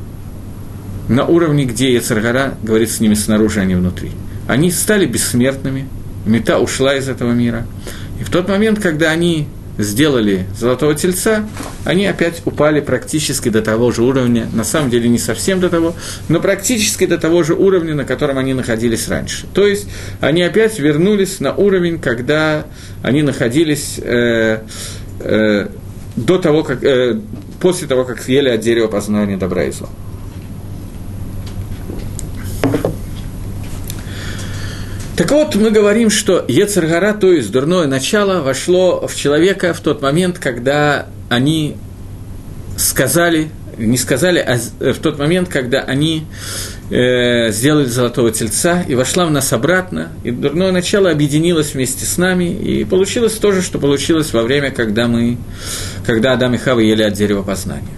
на уровне, где Йецер Гора говорит с ними снаружи, а не внутри. Они стали бессмертными, мета ушла из этого мира. И в тот момент, когда они сделали золотого тельца, они опять упали практически до того же уровня, на самом деле не совсем до того, но практически до того же уровня, на котором они находились раньше. То есть они опять вернулись на уровень, когда они находились э, э, до того, как, э, после того, как съели от дерева познания добра и зла. Так вот, мы говорим, что Йецер гара, то есть дурное начало, вошло в человека в тот момент, когда они сказали, не сказали, а в тот момент, когда они э, сделали золотого тельца, и вошла в нас обратно, и дурное начало объединилось вместе с нами, и получилось то же, что получилось во время, когда мы, когда Адам и Хава ели от дерева познания.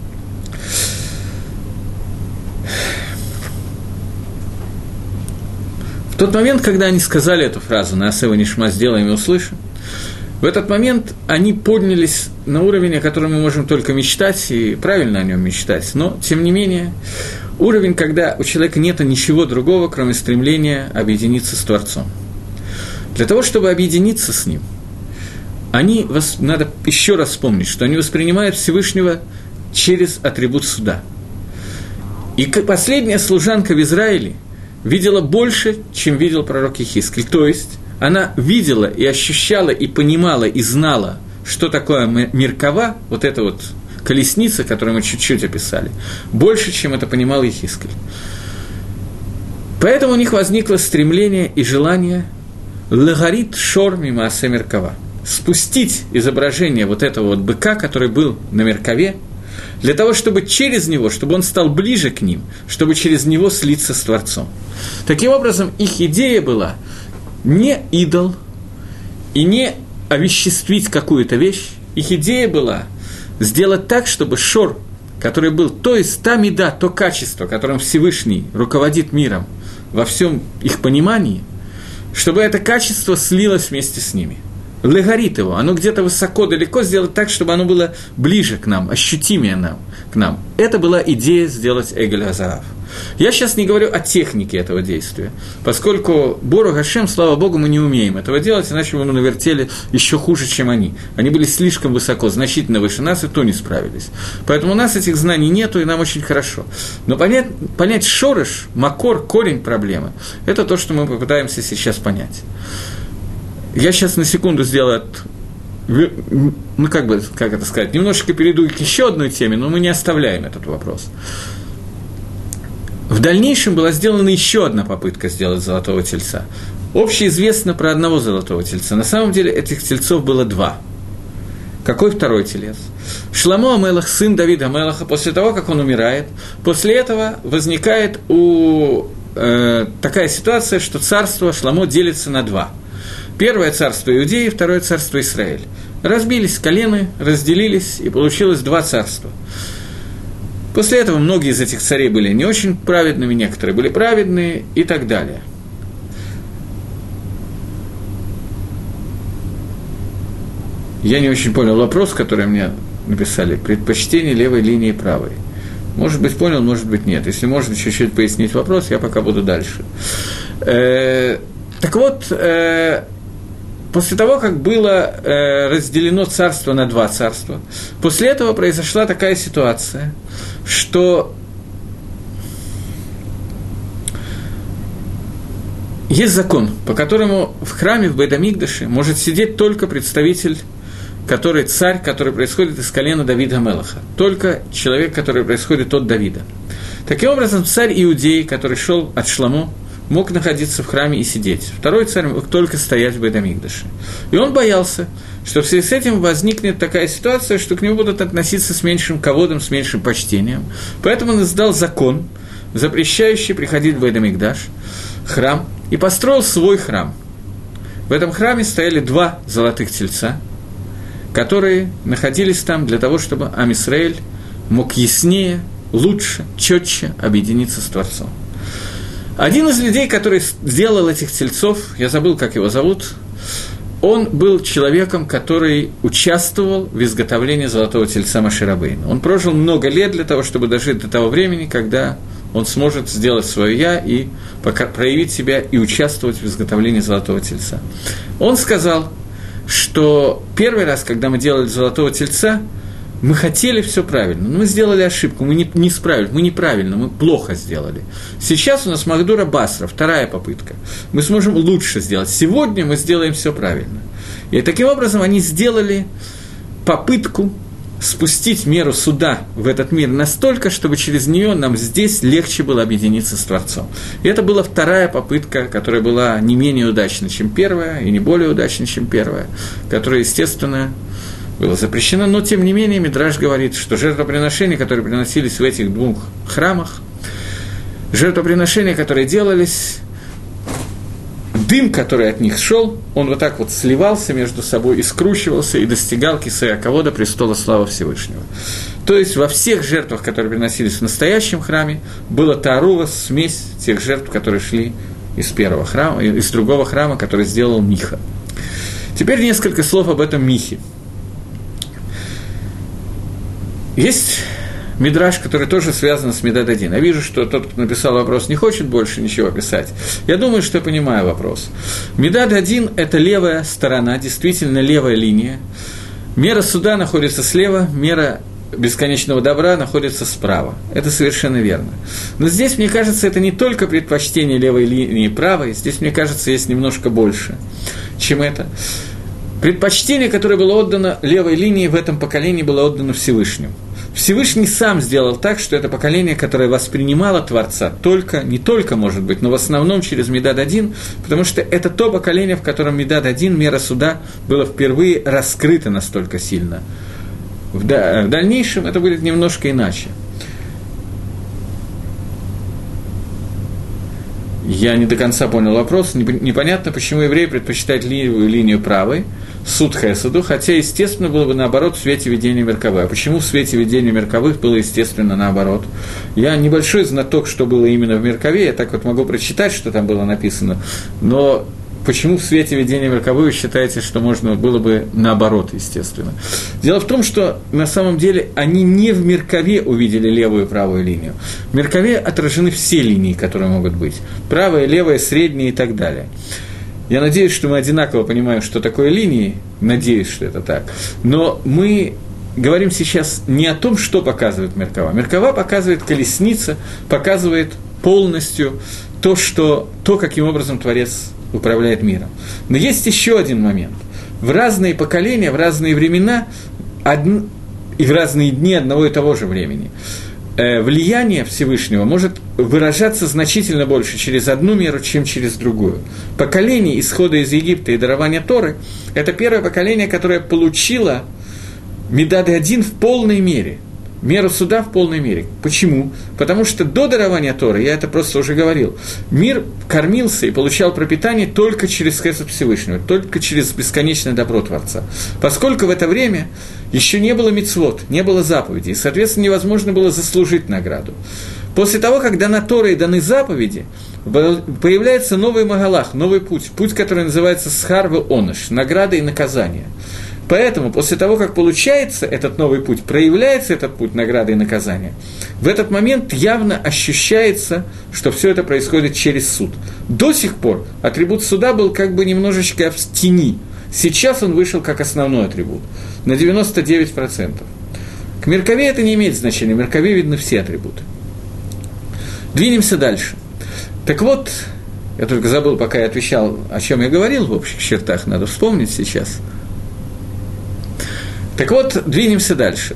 В тот момент, когда они сказали эту фразу «Наасева нишма, сделаем и услышим», в этот момент они поднялись на уровень, о котором мы можем только мечтать, и правильно о нем мечтать, но, тем не менее, уровень, когда у человека нет ничего другого, кроме стремления объединиться с Творцом. Для того, чтобы объединиться с Ним, они, надо еще раз вспомнить, что они воспринимают Всевышнего через атрибут суда. И последняя служанка в Израиле видела больше, чем видел пророк Йехескель. То есть она видела и ощущала, и понимала, и знала, что такое Меркава, вот эта вот колесница, которую мы чуть-чуть описали, больше, чем это понимал Йехескель. Поэтому у них возникло стремление и желание лагарит шор мимаасе Меркава, спустить изображение вот этого вот быка, который был на Меркаве, для того, чтобы через него, чтобы он стал ближе к ним, чтобы через него слиться с Творцом. Таким образом, их идея была не идол и не овеществить какую-то вещь. Их идея была сделать так, чтобы шор, который был, то есть та мида, то качество, которым Всевышний руководит миром во всем их понимании, чтобы это качество слилось вместе с ними. Легарит его, оно где-то высоко, далеко, сделать так, чтобы оно было ближе к нам, ощутимее нам, к нам. Это была идея сделать Эгель Азаав. Я сейчас не говорю о технике этого действия, поскольку Борух Ашем, слава Богу, мы не умеем этого делать, иначе мы навертели еще хуже, чем они. Они были слишком высоко, значительно выше нас, и то не справились. Поэтому у нас этих знаний нету, и нам очень хорошо. Но понять, понять шорыш, макор, корень проблемы, это то, что мы попытаемся сейчас понять. Я сейчас на секунду сделаю, ну как бы, как это сказать, немножечко перейду к еще одной теме, но мы не оставляем этот вопрос. В дальнейшем была сделана еще одна попытка сделать золотого тельца. Общеизвестно про одного золотого тельца. На самом деле этих тельцов было два. Какой второй телец? Шломо Амелах, сын Давида Амелаха, после того, как он умирает, после этого возникает у, э, такая ситуация, что царство Шломо делится на два. Первое царство Иудеи, второе царство Израиль. Разбились колены, разделились, и получилось два царства. После этого многие из этих царей были не очень праведными, некоторые были праведные и так далее. Я не очень понял вопрос, который мне написали. Предпочтение левой линии правой. Может быть, понял, может быть, нет. Если можно чуть-чуть пояснить вопрос, я пока буду дальше. Э, так вот, э, после того, как было э, разделено царство на два царства, после этого произошла такая ситуация, что есть закон, по которому в храме в Бейт-Амикдаше может сидеть только представитель, который царь, который происходит из колена Давида Мелаха, только человек, который происходит от Давида. Таким образом, царь Иудеи, который шел от Шломо, мог находиться в храме и сидеть. Второй царь мог только стоять в Бейт-Амикдаше. И он боялся, что в связи с этим возникнет такая ситуация, что к нему будут относиться с меньшим ководом, с меньшим почтением. Поэтому он издал закон, запрещающий приходить в Бейт-Амикдаш, храм, и построил свой храм. В этом храме стояли два золотых тельца, которые находились там для того, чтобы Ам Исраэль мог яснее, лучше, четче объединиться с Творцом. Один из людей, который сделал этих тельцов, я забыл, как его зовут, он был человеком, который участвовал в изготовлении золотого тельца Моше Рабейну. Он прожил много лет для того, чтобы дожить до того времени, когда он сможет сделать свое «я» и проявить себя и участвовать в изготовлении золотого тельца. Он сказал, что первый раз, когда мы делали золотого тельца, мы хотели все правильно, но мы сделали ошибку, мы не, не справились, мы неправильно, мы плохо сделали. Сейчас у нас Махдура Басра, вторая попытка. Мы сможем лучше сделать. Сегодня мы сделаем все правильно. И таким образом они сделали попытку спустить меру суда в этот мир настолько, чтобы через нее нам здесь легче было объединиться с Творцом. И это была вторая попытка, которая была не менее удачна, чем первая, и не более удачна, чем первая, которая, естественно, было запрещено, но, тем не менее, Мидраш говорит, что жертвоприношения, которые приносились в этих двух храмах, жертвоприношения, которые делались, дым, который от них шел, он вот так вот сливался между собой и скручивался, и достигал Кисея Кавода, престола славы Всевышнего. То есть во всех жертвах, которые приносились в настоящем храме, была тарува, смесь тех жертв, которые шли из первого храма, из другого храма, который сделал Миха. Теперь несколько слов об этом Михе. Есть мидраш, который тоже связан с Медад один. Я вижу, что тот, кто написал вопрос, не хочет больше ничего писать. Я думаю, что я понимаю вопрос. Медад один – это левая сторона, действительно левая линия. Мера суда находится слева, мера бесконечного добра находится справа. Это совершенно верно. Но здесь, мне кажется, это не только предпочтение левой линии правой, здесь, мне кажется, есть немножко больше, чем это. Предпочтение, которое было отдано левой линии в этом поколении, было отдано Всевышнему. Всевышний сам сделал так, что это поколение, которое воспринимало Творца только, не только, может быть, но в основном через Медад один, потому что это то поколение, в котором Медад один, мера суда, было впервые раскрыто настолько сильно. В дальнейшем это будет немножко иначе. Я не до конца понял вопрос. Непонятно, почему евреи предпочитают левую линию правой, суд хесаду, хотя, естественно, было бы наоборот в свете видения Меркавы. А почему в свете видения Меркавых было, естественно, наоборот? Я небольшой знаток, что было именно в Меркаве, я так вот могу прочитать, что там было написано, но почему в свете видения Меркавы вы считаете, что можно было бы наоборот, естественно? Дело в том, что на самом деле они не в Меркаве увидели левую и правую линию. В Меркаве отражены все линии, которые могут быть. Правая, левая, средняя и так далее. Я надеюсь, что мы одинаково понимаем, что такое линии, надеюсь, что это так, но мы говорим сейчас не о том, что показывает Меркава. Меркава показывает колесница, показывает полностью то, что, то, каким образом Творец управляет миром. Но есть еще один момент. В разные поколения, в разные времена одни, и в разные дни одного и того же времени э, влияние Всевышнего может выражаться значительно больше через одну меру, чем через другую. Поколение исхода из Египта и дарования Торы – это первое поколение, которое получило Медад один в полной мере. Меру суда в полной мере. Почему? Потому что до дарования Торы, я это просто уже говорил, мир кормился и получал пропитание только через хесед Всевышнего, только через бесконечное добро Творца. Поскольку в это время еще не было мицвот, не было заповедей, и, соответственно, невозможно было заслужить награду. После того, как дана Тора и даны заповеди, появляется новый Магалах, новый путь, путь, который называется Схар ве-Оныш, награда и наказание. Поэтому, после того, как получается этот новый путь, проявляется этот путь награды и наказания, в этот момент явно ощущается, что все это происходит через суд. До сих пор атрибут суда был как бы немножечко в тени. Сейчас он вышел как основной атрибут, на девяносто девять процентов. К Меркаве это не имеет значения, в Меркаве видны все атрибуты. Двинемся дальше. Так вот, я только забыл, пока я отвечал, о чем я говорил в общих чертах, надо вспомнить сейчас. Так вот, двинемся дальше.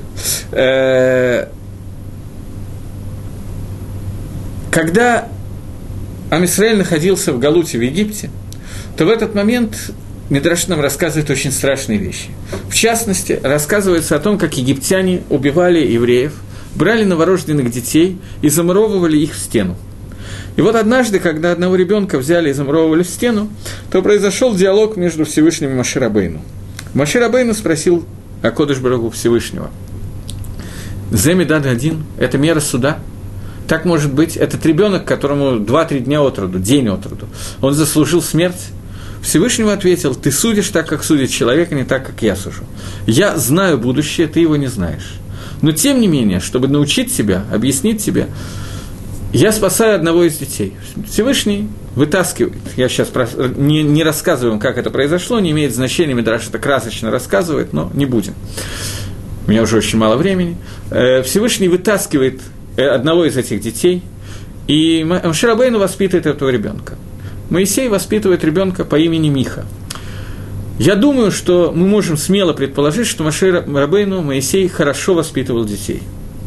Когда Ам Исраэль находился в Галуте в Египте, то в этот момент Мидраш нам рассказывает очень страшные вещи. В частности, рассказывается о том, как египтяне убивали евреев, брали новорожденных детей и замуровывали их в стену. И вот однажды, когда одного ребенка взяли и замуровывали в стену, то произошел диалог между Всевышним и Моше Рабейну. Моше Рабейну спросил а Кодеш Барух Всевышнего. Зе Медад один – это мера суда. Так может быть, этот ребенок, которому два-три дня от роду, день от роду, он заслужил смерть? Всевышнему ответил: ты судишь так, как судит человек, а не так, как я сужу. Я знаю будущее, ты его не знаешь. Но тем не менее, чтобы научить тебя, объяснить тебе, я спасаю одного из детей. Всевышний вытаскивает, я сейчас не, не рассказываю вам, как это произошло, не имеет значения, Мидраш это красочно рассказывает, но не будем. У меня уже очень мало времени. Всевышний вытаскивает одного из этих детей, и Моше Рабейну воспитывает этого ребенка. Моисей воспитывает ребенка по имени Миха. Я думаю, что мы можем смело предположить, что Моше Рабейну, Моисей хорошо воспитывал детей.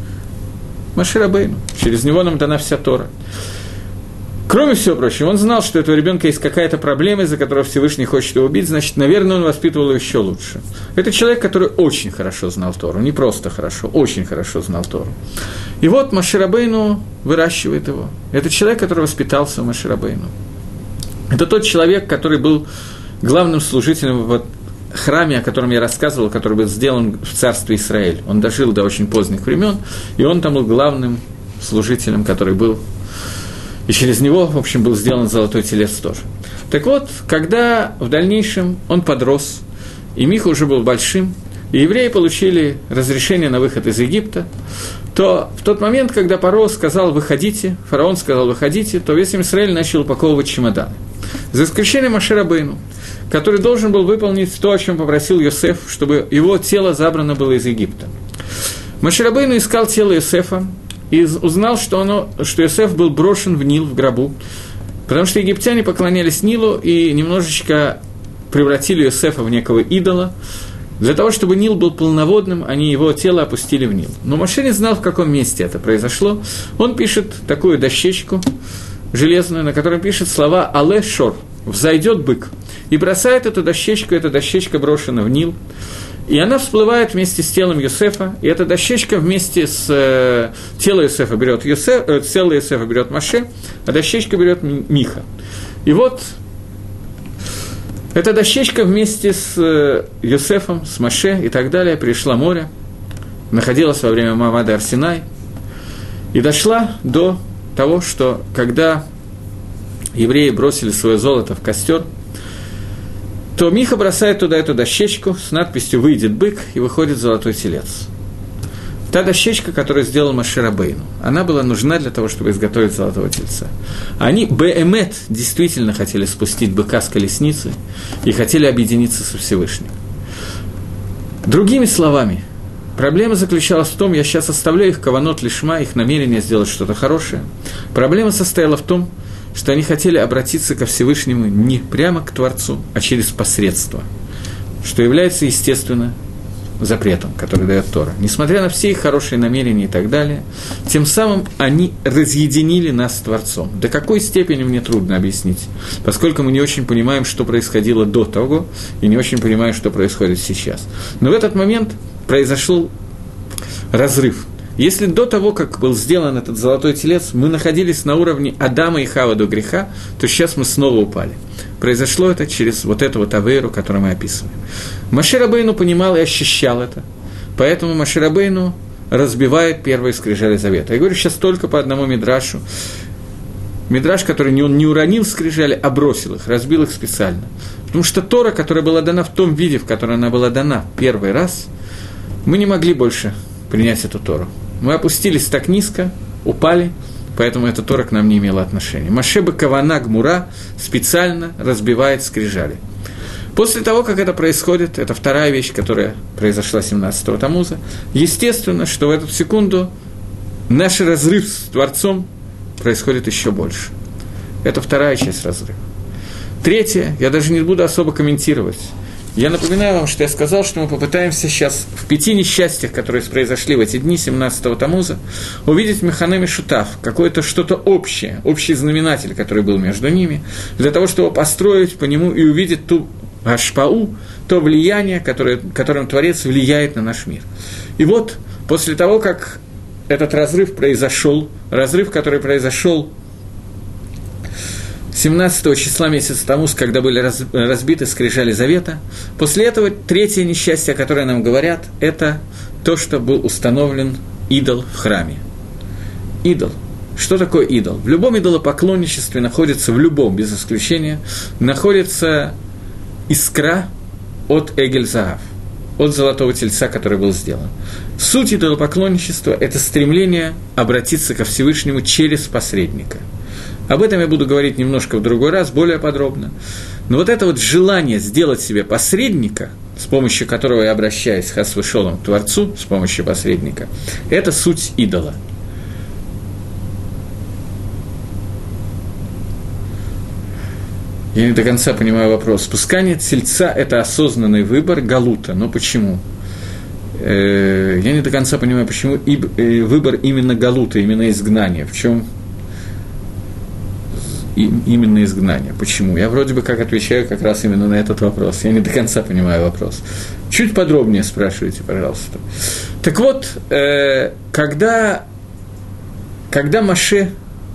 Моше Рабейну, через него нам дана вся Тора. Кроме всего прочего, он знал, что у этого ребенка есть какая-то проблема, из-за которой Всевышний хочет его убить, значит, наверное, он воспитывал его еще лучше. Это человек, который очень хорошо знал Тору, не просто хорошо, очень хорошо знал Тору. И вот Моше Рабейну выращивает его. Это человек, который воспитался у Моше Рабейну. Это тот человек, который был главным служителем в храме, о котором я рассказывал, который был сделан в царстве Израиль. Он дожил до очень поздних времен, и он там был главным служителем, который был. И через него, в общем, был сделан золотой телец тоже. Так вот, когда в дальнейшем он подрос, и Миха уже был большим, и евреи получили разрешение на выход из Египта, то в тот момент, когда Паро сказал «выходите», фараон сказал «выходите», то весь Израиль начал упаковывать чемоданы. За исключением Моше Рабейну, который должен был выполнить то, о чем попросил Йосеф, чтобы его тело забрано было из Египта. Моше Рабейну искал тело Йосефа, и узнал, что, оно, что Йосеф был брошен в Нил, в гробу, потому что египтяне поклонялись Нилу и немножечко превратили Йосефа в некого идола. Для того, чтобы Нил был полноводным, они его тело опустили в Нил. Но Моше не знал, в каком месте это произошло. Он пишет такую дощечку железную, на которой пишет слова «Але шор» – «взойдет бык», и бросает эту дощечку, эта дощечка брошена в Нил. И она всплывает вместе с телом Йосефа, и эта дощечка вместе с э, телом Йосефа берет Йосеф, э, тело Йосефа берет Моше, а дощечка берет Миха. И вот эта дощечка вместе с э, Йосефом, с Моше и так далее пришла в море, находилась во время Маамада Ар-Синай, и дошла до того, что когда евреи бросили свое золото в костер, то Миха бросает туда эту дощечку с надписью «Выйдет бык» и выходит золотой телец. Та дощечка, которую сделал Моше Рабейну, она была нужна для того, чтобы изготовить золотого тельца. Они, беэмет, действительно хотели спустить быка с колесницы и хотели объединиться со Всевышним. Другими словами, проблема заключалась в том, я сейчас оставляю их каванот лишма, их намерение сделать что-то хорошее. Проблема состояла в том, что они хотели обратиться ко Всевышнему не прямо к Творцу, а через посредство, что является, естественно, запретом, который дает Тора. Несмотря на все их хорошие намерения и так далее, тем самым они разъединили нас с Творцом. До какой степени мне трудно объяснить, поскольку мы не очень понимаем, что происходило до того, и не очень понимаем, что происходит сейчас. Но в этот момент произошел разрыв. Если до того, как был сделан этот золотой телец, мы находились на уровне Адама и Хавы до греха, то сейчас мы снова упали. Произошло это через вот эту вот авейру, которую мы описываем. Моше Рабейну понимал и ощущал это, поэтому Моше Рабейну разбивает первые скрижали завета. Я говорю сейчас только по одному мидрашу. Мидраш, который не, он не уронил скрижали, а бросил их, разбил их специально. Потому что Тора, которая была дана в том виде, в котором она была дана первый раз, мы не могли больше принять эту Тору. Мы опустились так низко, упали, поэтому эта Тора к нам не имела отношения. Моше бе-кавана гмура специально разбивает скрижали. После того, как это происходит, это вторая вещь, которая произошла семнадцатого Тамуза, естественно, что в эту секунду наш разрыв с Творцом происходит еще больше. Это вторая часть разрыва. Третья, я даже не буду особо комментировать. Я напоминаю вам, что я сказал, что мы попытаемся сейчас в пяти несчастьях, которые произошли в эти дни семнадцатого Тамуза, увидеть механеми шутав, какое-то что-то общее, общий знаменатель, который был между ними, для того, чтобы построить по нему и увидеть ту ашпау, то влияние, которое, которым Творец влияет на наш мир. И вот, после того, как этот разрыв произошел, разрыв, который произошел семнадцатого числа месяца Тамуз, когда были разбиты скрижали завета. После этого третье несчастье, о котором нам говорят, это то, что был установлен идол в храме. Идол. Что такое идол? В любом идолопоклонничестве находится, в любом, без исключения, находится искра от Эгель-Заав, от золотого тельца, который был сделан. Суть идолопоклонничества – это стремление обратиться ко Всевышнему через посредника. Об этом я буду говорить немножко в другой раз, более подробно. Но вот это вот желание сделать себе посредника, с помощью которого я обращаюсь хас вешолом к Творцу, с помощью посредника, это суть идола. Я не до конца понимаю вопрос. Спускание тельца – это осознанный выбор галута. Но почему? Я не до конца понимаю, почему выбор именно галута, именно изгнания. В чем именно изгнание? Почему? Я вроде бы как отвечаю как раз именно на этот вопрос. Я не до конца понимаю вопрос. Чуть подробнее спрашивайте, пожалуйста. Так вот, когда, когда Моше...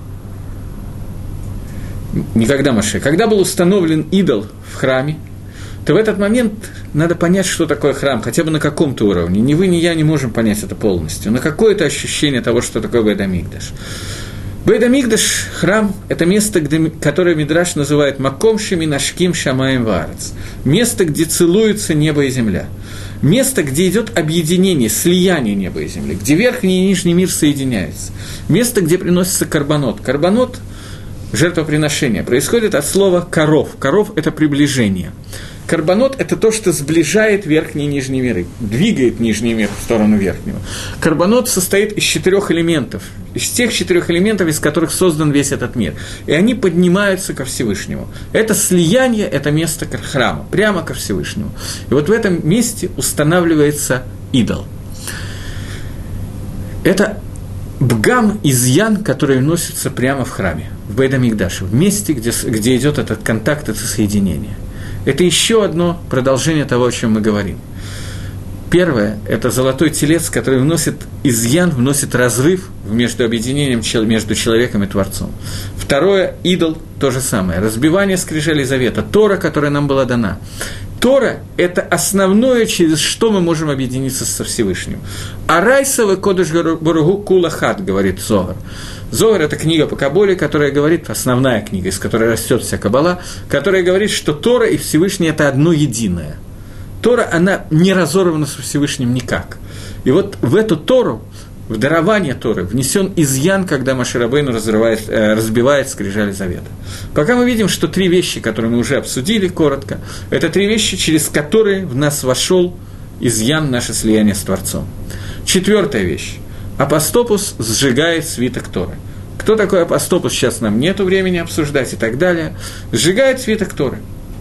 Не когда Моше, когда был установлен идол в храме, то в этот момент надо понять, что такое храм, хотя бы на каком-то уровне. Ни вы, ни я не можем понять это полностью, но какое-то ощущение того, что такое Бейт-Амикдаш. Бейт-Амикдаш, храм, это место, где, которое Мидраш называет «Маком шеминашким шамаем ваарец», место, где целуются небо и земля, место, где идет объединение, слияние неба и земли, где верхний и нижний мир соединяются, место, где приносится карбонот. Карбонот – жертвоприношение происходит от слова «коров». «Коров» – это приближение. Карбонот – это то, что сближает верхние и нижние миры, двигает нижний мир в сторону верхнего. Карбонот состоит из четырех элементов, из тех четырех элементов, из которых создан весь этот мир. И они поднимаются ко Всевышнему. Это слияние, это место храма, прямо ко Всевышнему. И вот в этом месте устанавливается идол. Это бгам, изъян, который носится прямо в храме, в Бейт-Амикдаше, в месте, где, где идет этот контакт, это соединение. Это еще одно продолжение того, о чем мы говорим. Первое – это золотой телец, который вносит изъян, вносит разрыв между объединением между человеком и Творцом. Второе – идол, то же самое, разбивание скрижалей завета, Тора, которая нам была дана. Тора – это основное, через что мы можем объединиться со Всевышним. «Арайса кодыш баругу кулахат», говорит Зоар. Зоар – это книга по Каболе, которая говорит, основная книга, из которой растет вся Кабала, которая говорит, что Тора и Всевышний – это одно единое. Тора, она не разорвана со Всевышним никак. И вот в эту Тору, в дарование Торы, внесен изъян, когда Моше Рабейну разрывает, э, разбивает скрижали завета. Пока мы видим, что три вещи, которые мы уже обсудили коротко, это три вещи, через которые в нас вошел изъян, наше слияние с Творцом. Четвертая вещь. Апостопус сжигает свиток Торы. Кто такой апостопус, сейчас нам нету времени обсуждать и так далее. Сжигает свиток Торы.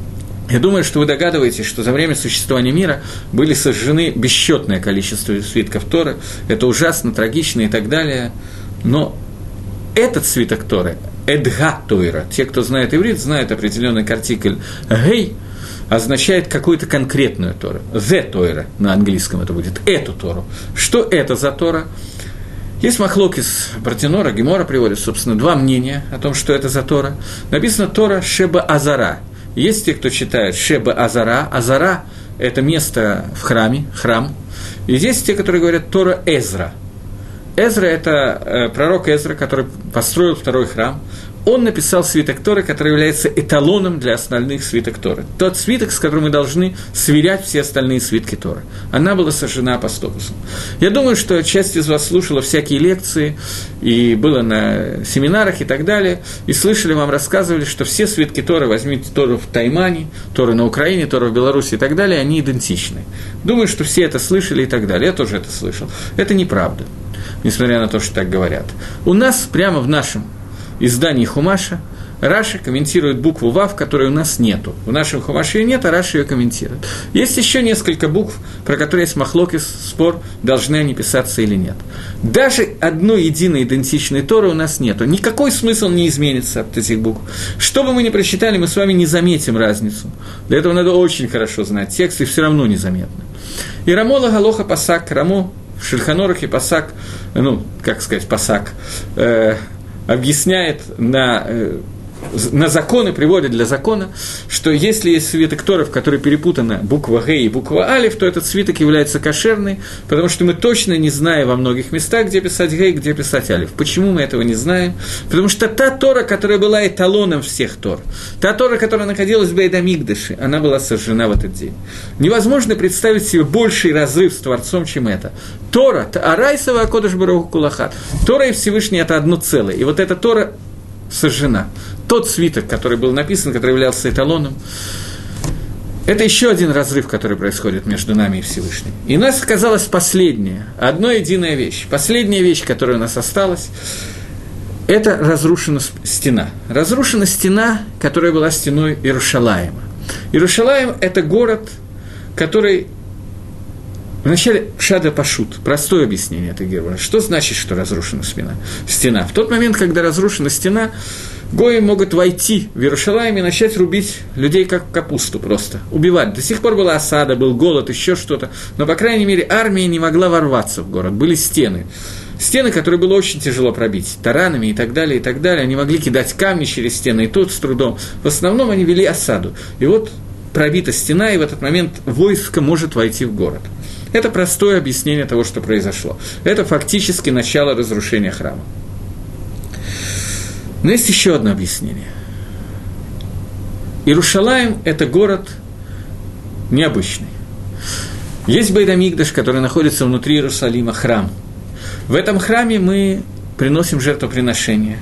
Я думаю, что вы догадываетесь, что за время существования мира были сожжены бесчетное количество свитков Торы. Это ужасно, трагично и так далее. Но этот свиток Торы, Эдга Тойра, те, кто знает иврит, знают определенный артикль «гей», означает какую-то конкретную Тору. «The Тойра» на английском это будет, эту Тору. Что это за Тора? Есть махлокис Бартинора, Гемора приводит, собственно, два мнения о том, что это за Тора. Написано Тора Шеба Азара. Есть те, кто читает Шеба Азара. Азара – это место в храме, храм. И есть те, которые говорят Тора Эзра. Эзра – это э, пророк Эзра, который построил второй храм. Он написал свиток Торы, который является эталоном для остальных свиток Торы. Тот свиток, с которым мы должны сверять все остальные свитки Торы. Она была сожжена апостопусом. Я думаю, что часть из вас слушала всякие лекции, и было на семинарах и так далее, и слышали, вам рассказывали, что все свитки Торы, возьмите Тору в Таймане, Тору на Украине, Тору в Беларуси и так далее, они идентичны. Думаю, что все это слышали и так далее. Я тоже это слышал. Это неправда, несмотря на то, что так говорят. У нас прямо в нашем издании Хумаша Раши комментирует букву Вав, которой у нас нету. В нашем Хумаше ее нет, а Раши ее комментирует. Есть еще несколько букв, про которые есть махлокис, спор, должны они писаться или нет. Даже одной единой идентичной Торы у нас нету. Никакой смысл не изменится от этих букв. Что бы мы ни прочитали, мы с вами не заметим разницу. Для этого надо очень хорошо знать текст, и все равно незаметно. И Рамола Галоха Пасак, Рамо в Шульхан-Орухе Пасак, ну, как сказать, Пасак, э, объясняет на, э, на законы приводят для закона, что если есть свиток Торы, в который перепутана буква Г и буква Алиф, то этот свиток является кошерный, потому что мы точно не знаем во многих местах, где писать Г и где писать Алиф. Почему мы этого не знаем? Потому что та Тора, которая была эталоном всех Тор, та Тора, которая находилась в Бейт-Амикдаше, она была сожжена в этот день. Невозможно представить себе больший разрыв с Творцом, чем это. Тора, Арайсова, Акодыш Барух Кулахат. Тора и Всевышний – это одно целое. И вот эта Тора сожжена. Тот свиток, который был написан, который являлся эталоном, это еще один разрыв, который происходит между нами и Всевышним. И у нас оказалась последняя, одна единая вещь. Последняя вещь, которая у нас осталась, это разрушена стена. Разрушена стена, которая была стеной Иерушалаима. Иерушалаим – это город, который... Вначале Шада Пашут, простое объяснение этой герба. Что значит, что разрушена стена? стена? В тот момент, когда разрушена стена, гои могут войти в Иерушалаим и начать рубить людей как капусту просто, убивать. До сих пор была осада, был голод, еще что-то, но, по крайней мере, армия не могла ворваться в город, были стены. Стены, которые было очень тяжело пробить, таранами и так далее, и так далее. Они могли кидать камни через стены, и тут с трудом. В основном они вели осаду. И вот пробита стена, и в этот момент войско может войти в город. Это простое объяснение того, что произошло. Это фактически начало разрушения храма. Но есть еще одно объяснение. Иерушалаим – это город необычный. Есть Бейт-Амикдаш, который находится внутри Иерусалима, храм. В этом храме мы приносим жертвоприношения.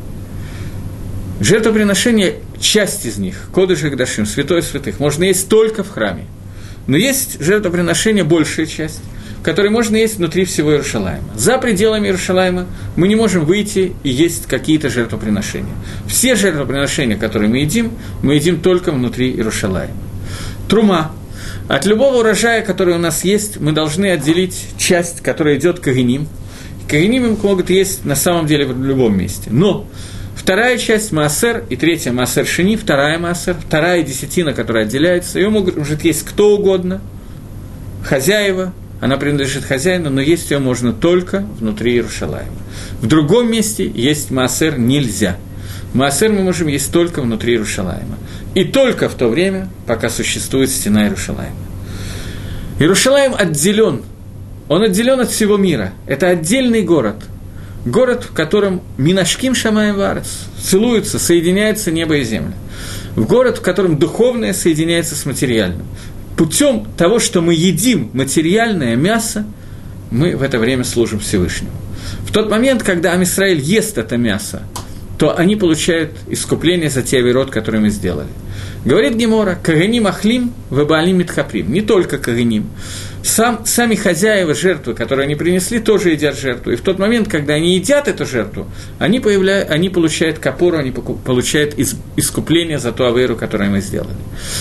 Жертвоприношения, часть из них, Кодеш ха-Кодашим, святой святых, можно есть только в храме. Но есть жертвоприношение, большая часть, которую можно есть внутри всего Иерушалаима. За пределами Иерушалаима мы не можем выйти и есть какие-то жертвоприношения. Все жертвоприношения, которые мы едим, мы едим только внутри Иерушалаима. Трума. От любого урожая, который у нас есть, мы должны отделить часть, которая идет к Коганим. Коганим могут есть на самом деле в любом месте. Но вторая часть Маасер и третья Маасер Шини, вторая Маасер, вторая десятина, которая отделяется, ее может есть кто угодно, хозяева, она принадлежит хозяину, но есть ее можно только внутри Иерушалаима. В другом месте есть Маасер нельзя. Маасер мы можем есть только внутри Иерушалаима. И только в то время, пока существует стена Иерушалаима. Иерушалаим отделен, он отделен от всего мира. Это отдельный город. Город, в котором Минашким Шамаем Варец целуются, соединяются небо и земля. В город, в котором духовное соединяется с материальным. Путем того, что мы едим материальное мясо, мы в это время служим Всевышнему. В тот момент, когда Ам Исраэль ест это мясо, то они получают искупление за те авирот, которые мы сделали. Говорит Гемора, «Каганим ахлим, вебаалим митхаприм». Не только каганим. Сам, сами хозяева жертвы, которые они принесли, тоже едят жертву. И в тот момент, когда они едят эту жертву, они, появляют, они получают капору, они получают искупление за ту авейру, которую мы сделали.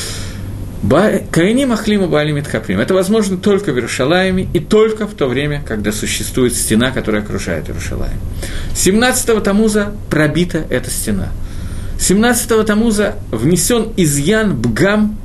Каганим ахлим, вебаалим митхаприм. Это возможно только в Иерушалаиме и только в то время, когда существует стена, которая окружает Иерушалаим. семнадцатого Тамуза пробита эта стена. семнадцатого Тамуза внесен изъян бгам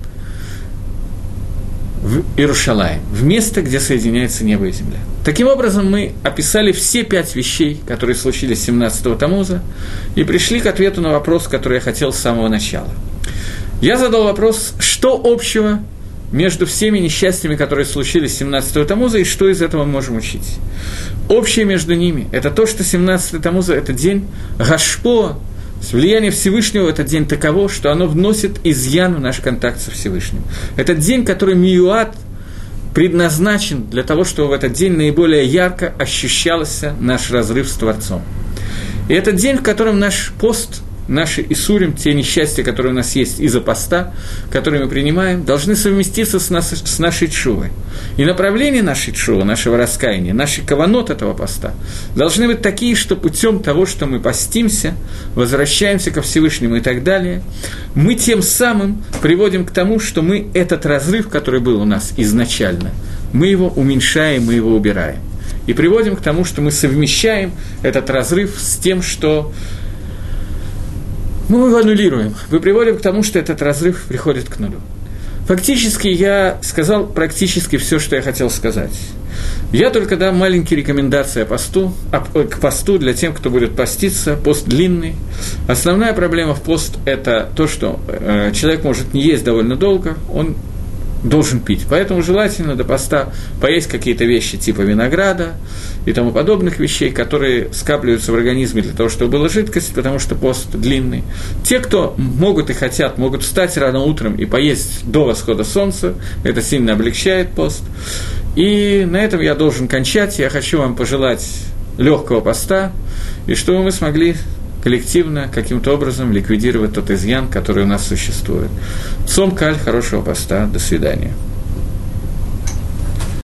в Иерушалаим, в место, где соединяется небо и земля. Таким образом, мы описали все пять вещей, которые случились семнадцатого Тамуза, и пришли к ответу на вопрос, который я хотел с самого начала. Я задал вопрос, что общего между всеми несчастьями, которые случились семнадцатого Тамуза, и что из этого мы можем учить. Общее между ними – это то, что семнадцатого Тамуза – это день Гашпо, влияние Всевышнего в этот день таково, что оно вносит изъян в наш контакт со Всевышним. Это день, который миюат, предназначен для того, чтобы в этот день наиболее ярко ощущался наш разрыв с Творцом. И это день, в котором наш пост, наши исурим, те несчастья, которые у нас есть из-за поста, которые мы принимаем, должны совместиться с, нас, с нашей тшувой. И направление нашей тшувы, нашего раскаяния, наши каванот этого поста должны быть такие, что путем того, что мы постимся, возвращаемся ко Всевышнему и так далее, мы тем самым приводим к тому, что мы этот разрыв, который был у нас изначально, мы его уменьшаем, мы его убираем. И приводим к тому, что мы совмещаем этот разрыв с тем, что мы его аннулируем, мы приводим к тому, что этот разрыв приходит к нулю. Фактически я сказал практически все, что я хотел сказать. Я только дам маленькие рекомендации о посту, к посту для тех, кто будет поститься. Пост длинный. Основная проблема в пост – это то, что э, человек может не есть довольно долго, он должен пить. Поэтому желательно до поста поесть какие-то вещи типа винограда и тому подобных вещей, которые скапливаются в организме для того, чтобы была жидкость, потому что пост длинный. Те, кто могут и хотят, могут встать рано утром и поесть до восхода солнца. Это сильно облегчает пост. И на этом я должен кончать. Я хочу вам пожелать легкого поста, и чтобы мы смогли коллективно каким-то образом ликвидировать тот изъян, который у нас существует. Цом каль, хорошего поста, до свидания.